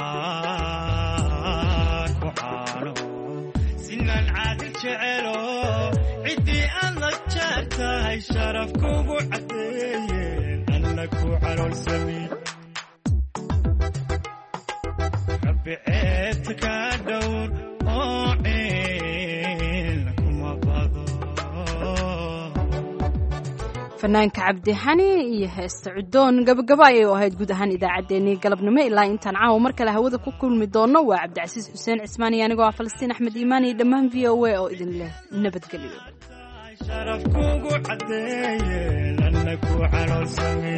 adiga ku caano sinan caadil jecelo ceebta ka dhowr oo ciil kuma bado fanaanka cabdixani iyo heesta cudoon gabagaba ayay u ahayd guud ahaan idaacaddeenii galabnimo ilaa intaan caawa mar kale hawada ku kulmi doono waa cabdicasiis xuseen cismaan iyo anigoo ah falastiin axmed iimaan iyo dhammaan v o a oo idin leh nabadgelyo sharaf kugu cadeeye lana ku caloolsame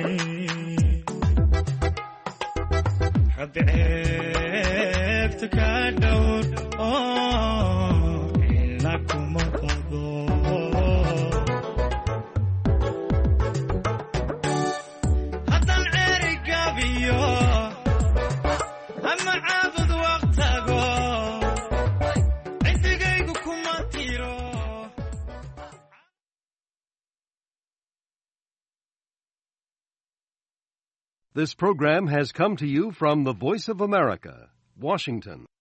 rabbi ceebta ka dhowr oo ila kuma qado haddaan ceeri gabiyo ama caabud waqtago cidigaygu kuma tiro. This program has come to you from the Voice of America, Washington.